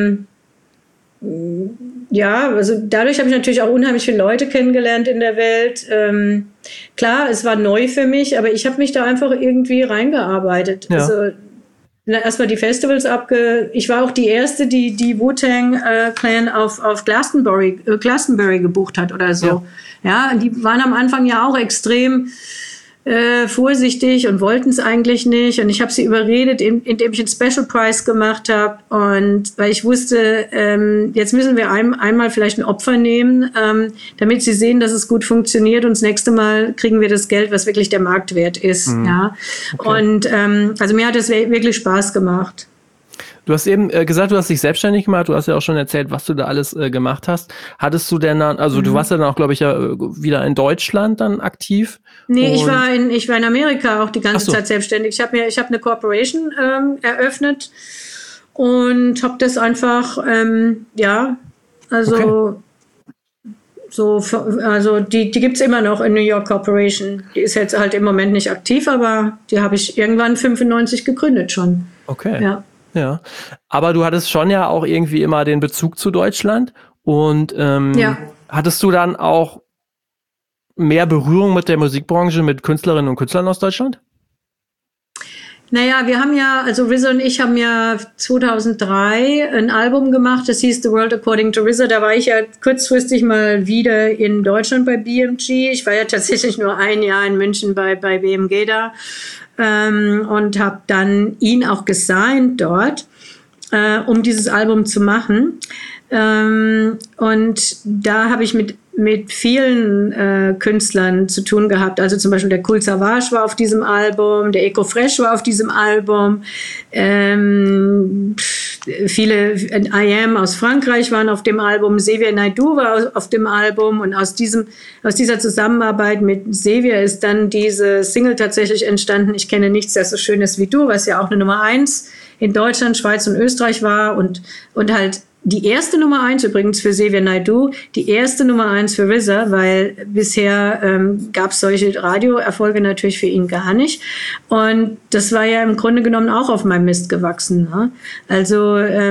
also dadurch habe ich natürlich auch unheimlich viele Leute kennengelernt in der Welt. Klar, es war neu für mich, aber ich habe mich da einfach irgendwie reingearbeitet. Ja. Also erstmal die Festivals ich war auch die erste, die Wu-Tang Clan auf Glastonbury gebucht hat oder so. Ja, die waren am Anfang ja auch extrem vorsichtig und wollten es eigentlich nicht. Und ich habe sie überredet, indem ich einen Special Price gemacht habe. Und weil ich wusste, jetzt müssen wir einmal vielleicht ein Opfer nehmen, damit sie sehen, dass es gut funktioniert. Und das nächste Mal kriegen wir das Geld, was wirklich der Marktwert ist. Ja. Okay. Und also mir hat es wirklich Spaß gemacht. Du hast eben gesagt, du hast dich selbstständig gemacht. Du hast ja auch schon erzählt, was du da alles gemacht hast. Hattest du denn dann, also du warst ja dann auch, glaube ich, ja wieder in Deutschland dann aktiv? Nee, ich war in Amerika auch die ganze Zeit selbstständig. Ich habe eine Corporation eröffnet und habe das einfach, die gibt's immer noch in New York Corporation. Die ist jetzt halt im Moment nicht aktiv, aber die habe ich irgendwann 95 gegründet schon. Okay. Ja, aber du hattest schon ja auch irgendwie immer den Bezug zu Deutschland und hattest du dann auch mehr Berührung mit der Musikbranche, mit Künstlerinnen und Künstlern aus Deutschland? Naja, RZA und ich haben ja 2003 ein Album gemacht, das hieß The World According to RZA. Da war ich ja kurzfristig mal wieder in Deutschland bei BMG. Ich war ja tatsächlich nur ein Jahr in München bei BMG da. Und habe dann ihn auch gesigned dort, um dieses Album zu machen. Und da habe ich mit vielen Künstlern zu tun gehabt. Also zum Beispiel der Kool Savas war auf diesem Album, der Eko Fresh war auf diesem Album, viele I.Am aus Frankreich waren auf dem Album, Xavier Naidoo war auf dem Album und aus dieser Zusammenarbeit mit Xavier ist dann diese Single tatsächlich entstanden, Ich kenne nichts, das so schön ist wie du, was ja auch eine Nummer 1 in Deutschland, Schweiz und Österreich war und halt die erste Nummer 1 übrigens für Xavier Naidoo, die erste Nummer 1 für RZA, weil bisher gab es solche Radioerfolge natürlich für ihn gar nicht. Und das war ja im Grunde genommen auch auf meinem Mist gewachsen. Ne? Also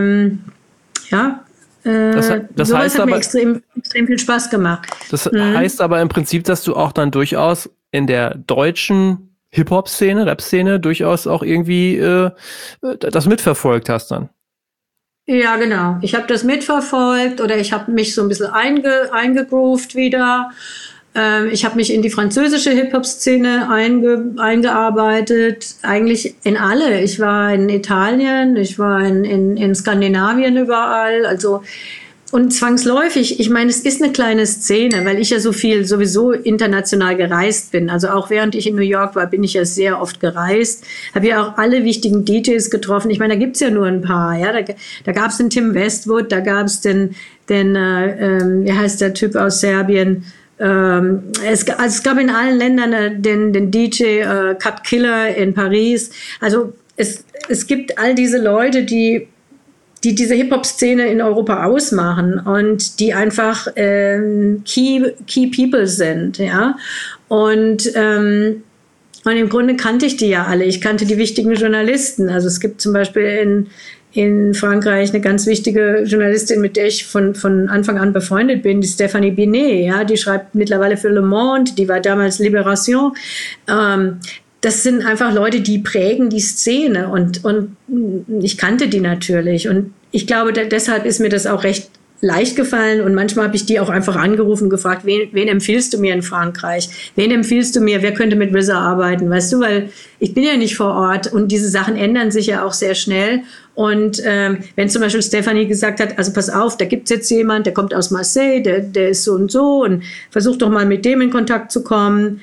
das heißt hat mir extrem viel Spaß gemacht. Das heißt aber im Prinzip, dass du auch dann durchaus in der deutschen Hip-Hop-Szene, Rap-Szene durchaus auch irgendwie das mitverfolgt hast dann. Ja, genau. Ich habe das mitverfolgt oder ich habe mich so ein bisschen eingegroovt wieder. Ich habe mich in die französische Hip-Hop-Szene eingearbeitet, eigentlich in alle. Ich war in Italien, ich war in Skandinavien überall, also und zwangsläufig, ich meine, es ist eine kleine Szene, weil ich ja sowieso international gereist bin. Also auch während ich in New York war, bin ich ja sehr oft gereist. Habe ja auch alle wichtigen DJs getroffen. Ich meine, da gibt's ja nur ein paar. Ja, da gab's den Tim Westwood, da gab's den wie heißt der Typ aus Serbien? Es gab in allen Ländern den DJ Cut Killer in Paris. Also es gibt all diese Leute, die diese Hip-Hop-Szene in Europa ausmachen und die einfach Key People sind, ja. Und im Grunde kannte ich die ja alle. Ich kannte die wichtigen Journalisten. Also es gibt zum Beispiel in Frankreich eine ganz wichtige Journalistin, mit der ich von Anfang an befreundet bin, die Stephanie Binet, ja. Die schreibt mittlerweile für Le Monde, die war damals Libération. Das sind einfach Leute, die prägen die Szene und ich kannte die natürlich und ich glaube, deshalb ist mir das auch recht leicht gefallen und manchmal habe ich die auch einfach angerufen und gefragt, wen empfiehlst du mir in Frankreich? Wen empfiehlst du mir? Wer könnte mit RZA arbeiten? Weißt du, weil ich bin ja nicht vor Ort und diese Sachen ändern sich ja auch sehr schnell und wenn zum Beispiel Stephanie gesagt hat, also pass auf, da gibt's jetzt jemand, der kommt aus Marseille, der ist so und versuch doch mal mit dem in Kontakt zu kommen.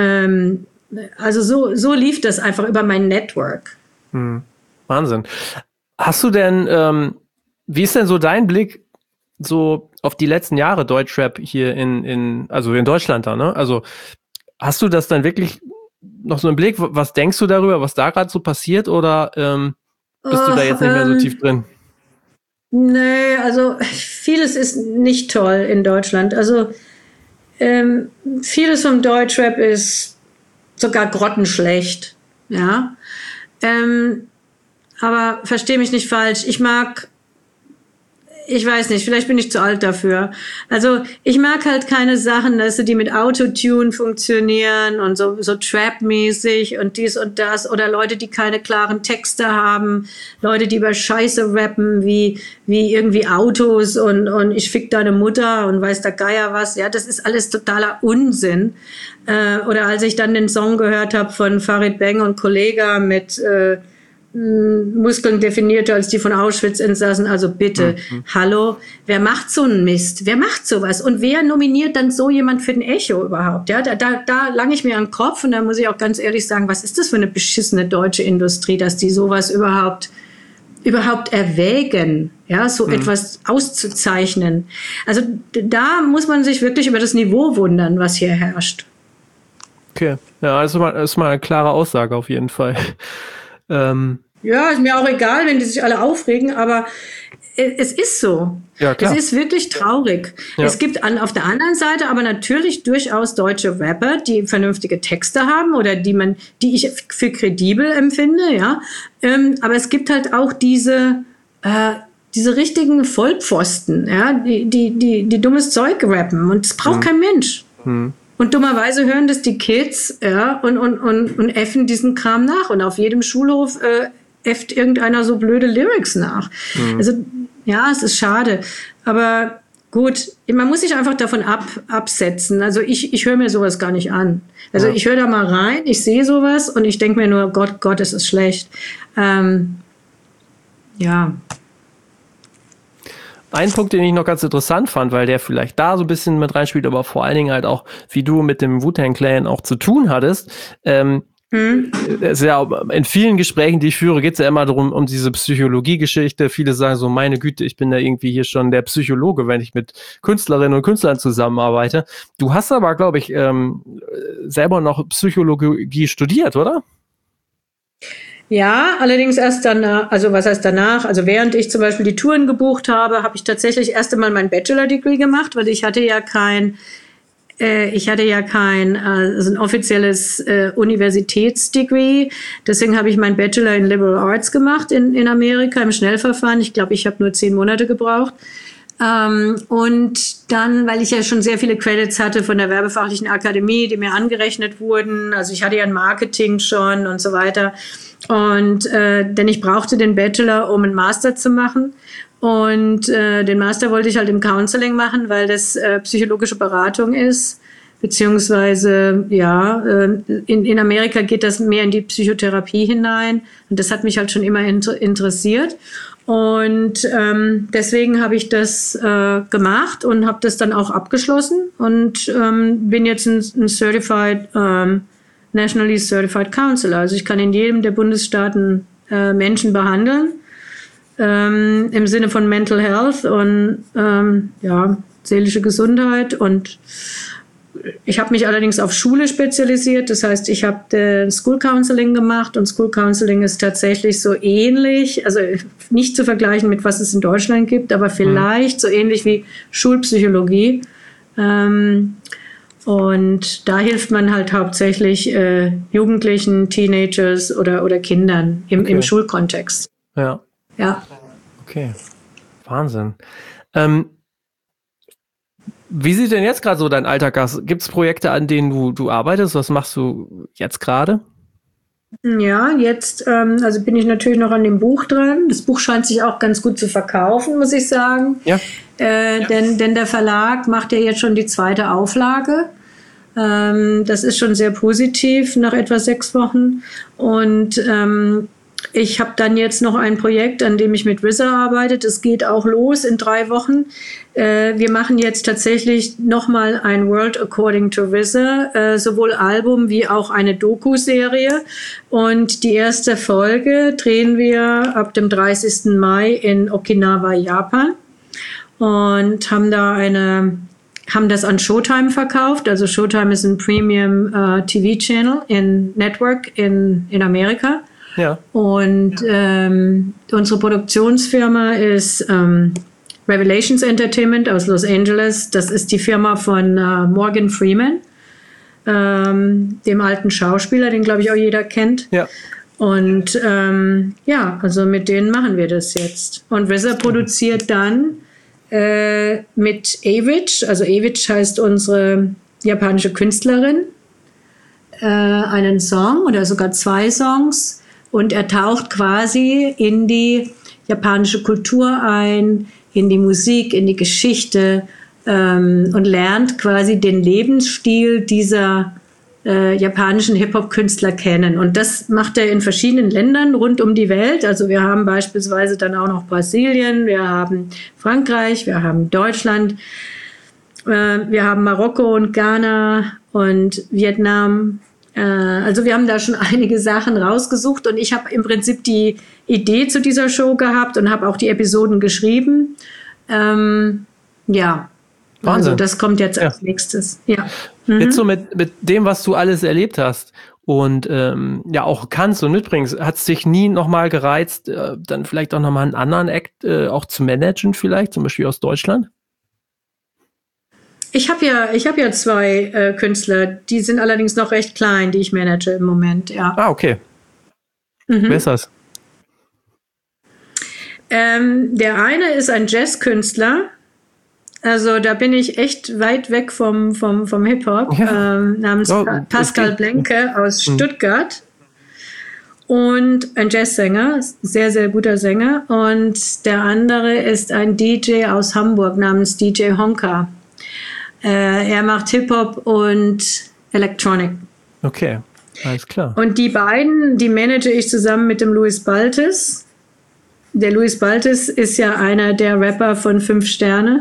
Also so lief das einfach über mein Network. Wahnsinn. Hast du denn, wie ist denn so dein Blick so auf die letzten Jahre Deutschrap hier also in Deutschland da, ne? Also hast du das dann wirklich noch so im Blick? Was denkst du darüber, was da gerade so passiert, oder bist du da jetzt nicht mehr so tief drin? Nee, also vieles ist nicht toll in Deutschland. Also vieles vom Deutschrap ist sogar grottenschlecht, ja. Aber versteh mich nicht falsch, ich weiß nicht, vielleicht bin ich zu alt dafür. Also ich mag halt keine Sachen, die mit Autotune funktionieren und so Trap-mäßig und dies und das, oder Leute, die keine klaren Texte haben, Leute, die über Scheiße rappen, wie irgendwie Autos und ich fick deine Mutter und weiß der Geier was. Ja, das ist alles totaler Unsinn. Oder als ich dann den Song gehört habe von Farid Bang und Kollega mit Muskeln definierter als die von Auschwitz-Insassen, also bitte, hallo, wer macht so einen Mist? Wer macht sowas? Und wer nominiert dann so jemand für den Echo überhaupt? Ja, da lange ich mir an den Kopf, und da muss ich auch ganz ehrlich sagen, was ist das für eine beschissene deutsche Industrie, dass die sowas überhaupt erwägen, ja, so etwas auszuzeichnen. Also da muss man sich wirklich über das Niveau wundern, was hier herrscht. Okay, ja, das ist mal eine klare Aussage auf jeden Fall. Ja, ist mir auch egal, wenn die sich alle aufregen, aber es ist so. Ja, klar. Es ist wirklich traurig. Ja. Es gibt auf der anderen Seite aber natürlich durchaus deutsche Rapper, die vernünftige Texte haben oder die ich für kredibel empfinde, ja. Aber es gibt halt auch diese richtigen Vollpfosten, ja, die dummes Zeug rappen, und das braucht kein Mensch. Und dummerweise hören das die Kids, ja, und äffen diesen Kram nach. Und auf jedem Schulhof äfft irgendeiner so blöde Lyrics nach. Also, ja, es ist schade. Aber gut, man muss sich einfach davon absetzen. Also ich höre mir sowas gar nicht an. Also ich höre da mal rein, ich sehe sowas und ich denke mir nur, Gott, es ist schlecht. Ja. Ein Punkt, den ich noch ganz interessant fand, weil der vielleicht da so ein bisschen mit reinspielt, aber vor allen Dingen halt auch, wie du mit dem Wu-Tang Clan auch zu tun hattest. Es ist ja in vielen Gesprächen, die ich führe, geht es ja immer darum, um diese Psychologie-Geschichte. Viele sagen so, meine Güte, ich bin da irgendwie hier schon der Psychologe, wenn ich mit Künstlerinnen und Künstlern zusammenarbeite. Du hast aber, glaube ich, selber noch Psychologie studiert, oder? Ja, allerdings erst danach, also was heißt danach? Also während ich zum Beispiel die Touren gebucht habe, habe ich tatsächlich erst einmal mein Bachelor-Degree gemacht, weil ich hatte ja kein also ein offizielles Universitätsdegree. Deswegen habe ich meinen Bachelor in Liberal Arts gemacht in Amerika im Schnellverfahren. Ich glaube, ich habe nur 10 Monate gebraucht. Und dann, weil ich ja schon sehr viele Credits hatte von der Werbefachlichen Akademie, die mir angerechnet wurden, also ich hatte ja ein Marketing schon und so weiter. Und denn ich brauchte den Bachelor, um einen Master zu machen. Und den Master wollte ich halt im Counseling machen, weil das psychologische Beratung ist. Beziehungsweise, ja, in Amerika geht das mehr in die Psychotherapie hinein. Und das hat mich halt schon immer interessiert. Und deswegen habe ich das gemacht und habe das dann auch abgeschlossen und bin jetzt ein Certified, Nationally Certified Counselor. Also ich kann in jedem der Bundesstaaten Menschen behandeln, im Sinne von Mental Health und ja, seelische Gesundheit. Und ich habe mich allerdings auf Schule spezialisiert. Das heißt, ich habe School Counseling gemacht, und School Counseling ist tatsächlich so ähnlich, also nicht zu vergleichen mit was es in Deutschland gibt, aber vielleicht so ähnlich wie Schulpsychologie. Und da hilft man halt hauptsächlich Jugendlichen, Teenagers oder Kindern im Schulkontext. Ja. Ja. Okay. Wahnsinn. Wie sieht denn jetzt gerade so dein Alltag aus? Gibt es Projekte, an denen du arbeitest? Was machst du jetzt gerade? Ja, jetzt also bin ich natürlich noch an dem Buch dran. Das Buch scheint sich auch ganz gut zu verkaufen, muss ich sagen. Ja. Denn der Verlag macht ja jetzt schon die 2. Auflage. Das ist schon sehr positiv nach etwa 6 Wochen. Und ich habe dann jetzt noch ein Projekt, an dem ich mit RZA arbeite. Das geht auch los in 3 Wochen. Wir machen jetzt tatsächlich nochmal ein World According to RZA, sowohl Album wie auch eine Doku-Serie. Und die erste Folge drehen wir ab dem 30. Mai in Okinawa, Japan. und haben das an Showtime verkauft. Also Showtime ist ein Premium TV-Channel in Network in Amerika. Ja. Und unsere Produktionsfirma ist Revelations Entertainment aus Los Angeles. Das ist die Firma von Morgan Freeman, dem alten Schauspieler, den glaube ich auch jeder kennt. Ja. Und also mit denen machen wir das jetzt. Und RZA produziert dann mit Avicii, also Avicii heißt unsere japanische Künstlerin, einen Song oder sogar 2 Songs. Und er taucht quasi in die japanische Kultur ein, in die Musik, in die Geschichte und lernt quasi den Lebensstil dieser japanischen Hip-Hop-Künstler kennen. Und das macht er in verschiedenen Ländern rund um die Welt. Also wir haben beispielsweise dann auch noch Brasilien, wir haben Frankreich, wir haben Deutschland, wir haben Marokko und Ghana und Vietnam. Also wir haben da schon einige Sachen rausgesucht und ich habe im Prinzip die Idee zu dieser Show gehabt und habe auch die Episoden geschrieben. Wahnsinn. Also das kommt jetzt als nächstes. Ja. Jetzt so mit dem, was du alles erlebt hast und auch kannst und mitbringst, hat es dich nie nochmal gereizt, dann vielleicht auch nochmal einen anderen Act auch zu managen vielleicht, zum Beispiel aus Deutschland? Ich habe ja 2 Künstler, die sind allerdings noch recht klein, die ich manage im Moment, ja. Ah, okay. Wer ist das? Der eine ist ein Jazzkünstler, also da bin ich echt weit weg vom Hip-Hop, namens Pascal Blenke aus Stuttgart. Und ein Jazzsänger, sehr, sehr guter Sänger. Und der andere ist ein DJ aus Hamburg namens DJ Honka. Er macht Hip-Hop und Electronic. Okay, alles klar. Und die beiden, die manage ich zusammen mit dem Luis Baltes. Der Luis Baltes ist ja einer der Rapper von 5 Sterne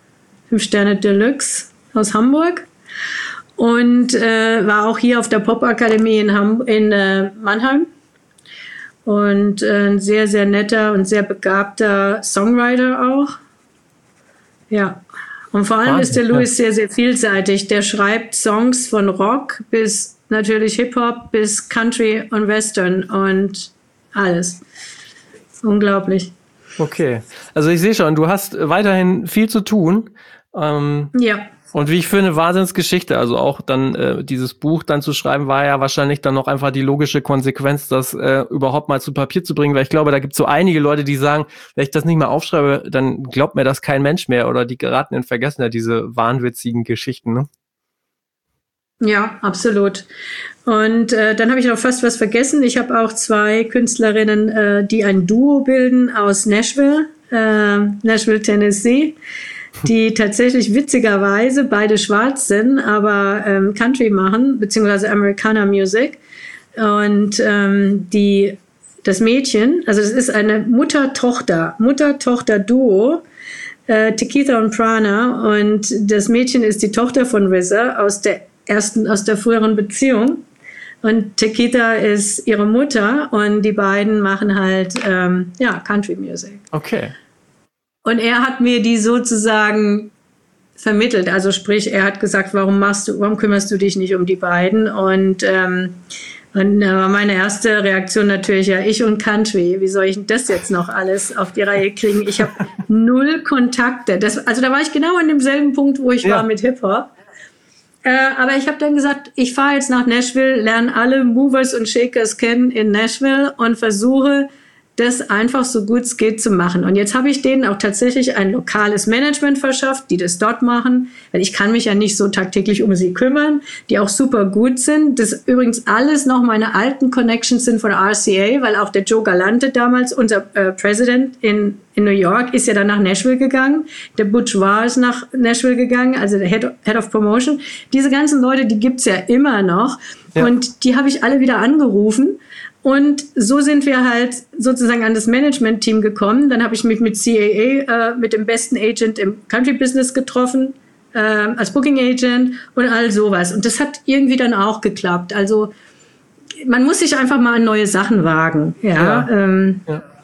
Deluxe aus Hamburg. Und war auch hier auf der Popakademie in Mannheim. Und ein sehr, sehr netter und sehr begabter Songwriter auch. Ja. Und vor allem ist der Louis sehr, sehr vielseitig. Der schreibt Songs von Rock bis natürlich Hip-Hop bis Country und Western und alles. Unglaublich. Okay. Also ich sehe schon, du hast weiterhin viel zu tun. Ja. Und wie ich finde, Wahnsinnsgeschichte. Also auch dann dieses Buch dann zu schreiben, war ja wahrscheinlich dann noch einfach die logische Konsequenz, das überhaupt mal zu Papier zu bringen. Weil ich glaube, da gibt es so einige Leute, die sagen, wenn ich das nicht mehr aufschreibe, dann glaubt mir das kein Mensch mehr. Oder die geraten in Vergessenheit, diese wahnwitzigen Geschichten, ne? Ja, absolut. Und dann habe ich noch fast was vergessen. Ich habe auch 2 Künstlerinnen, die ein Duo bilden aus Nashville, Tennessee, die tatsächlich witzigerweise beide schwarz sind, aber Country machen, beziehungsweise Americana Music. Und das Mädchen, also das ist eine Mutter-Tochter-Duo, Tequita und Prana. Und das Mädchen ist die Tochter von RZA aus der früheren Beziehung. Und Tequita ist ihre Mutter und die beiden machen halt Country Music. Okay. Und er hat mir die sozusagen vermittelt. Also sprich, er hat gesagt, warum kümmerst du dich nicht um die beiden? Und war meine erste Reaktion natürlich, ja, ich und Country, wie soll ich denn das jetzt noch alles auf die Reihe kriegen? Ich habe 0 Kontakte. Also da war ich genau an demselben Punkt, wo ich war mit Hip-Hop. Aber ich habe dann gesagt, ich fahre jetzt nach Nashville, lerne alle Movers und Shakers kennen in Nashville und versuche, das einfach so gut es geht zu machen. Und jetzt habe ich denen auch tatsächlich ein lokales Management verschafft, die das dort machen, weil ich kann mich ja nicht so tagtäglich um sie kümmern, die auch super gut sind. Das übrigens alles noch meine alten Connections sind von RCA, weil auch der Joe Galante damals, unser President in New York, ist ja dann nach Nashville gegangen. Der Butch War ist nach Nashville gegangen, also der Head of Promotion. Diese ganzen Leute, die gibt's ja immer noch. Ja. Und die habe ich alle wieder angerufen. Und so sind wir halt sozusagen an das Management-Team gekommen. Dann habe ich mich mit CAA, mit dem besten Agent im Country-Business getroffen, als Booking-Agent und all sowas. Und das hat irgendwie dann auch geklappt. Also man muss sich einfach mal an neue Sachen wagen. Ja.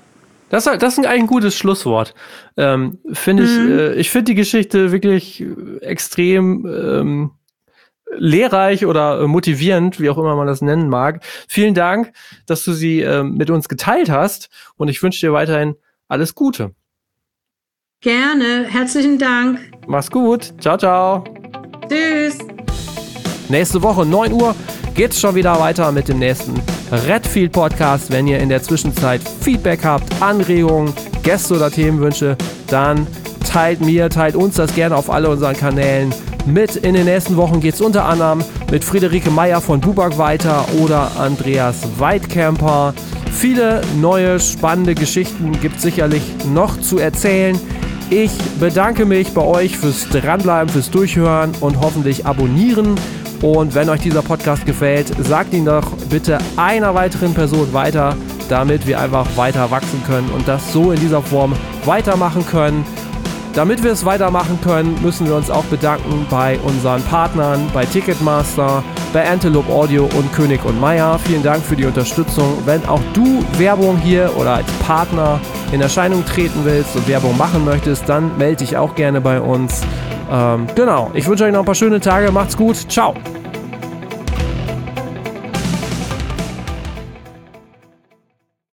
Das ist eigentlich ein gutes Schlusswort. Ich finde die Geschichte wirklich extrem lehrreich oder motivierend, wie auch immer man das nennen mag. Vielen Dank, dass du sie mit uns geteilt hast und ich wünsche dir weiterhin alles Gute. Gerne, herzlichen Dank. Mach's gut. Ciao, ciao. Tschüss. Nächste Woche, 9 Uhr, geht's schon wieder weiter mit dem nächsten Redfield Podcast. Wenn ihr in der Zwischenzeit Feedback habt, Anregungen, Gäste oder Themenwünsche, dann teilt uns das gerne auf alle unseren Kanälen mit. In den nächsten Wochen geht's unter anderem mit Friederike Meyer von Bubak weiter oder Andreas Weidkamper. Viele neue, spannende Geschichten gibt sicherlich noch zu erzählen. Ich bedanke mich bei euch fürs Dranbleiben, fürs Durchhören und hoffentlich abonnieren. Und wenn euch dieser Podcast gefällt, sagt ihn doch bitte einer weiteren Person weiter, damit wir einfach weiter wachsen können und das so in dieser Form weitermachen können. Damit wir es weitermachen können, müssen wir uns auch bedanken bei unseren Partnern, bei Ticketmaster, bei Antelope Audio und König & Meyer. Vielen Dank für die Unterstützung. Wenn auch du Werbung hier oder als Partner in Erscheinung treten willst und Werbung machen möchtest, dann melde dich auch gerne bei uns. Genau, ich wünsche euch noch ein paar schöne Tage. Macht's gut. Ciao.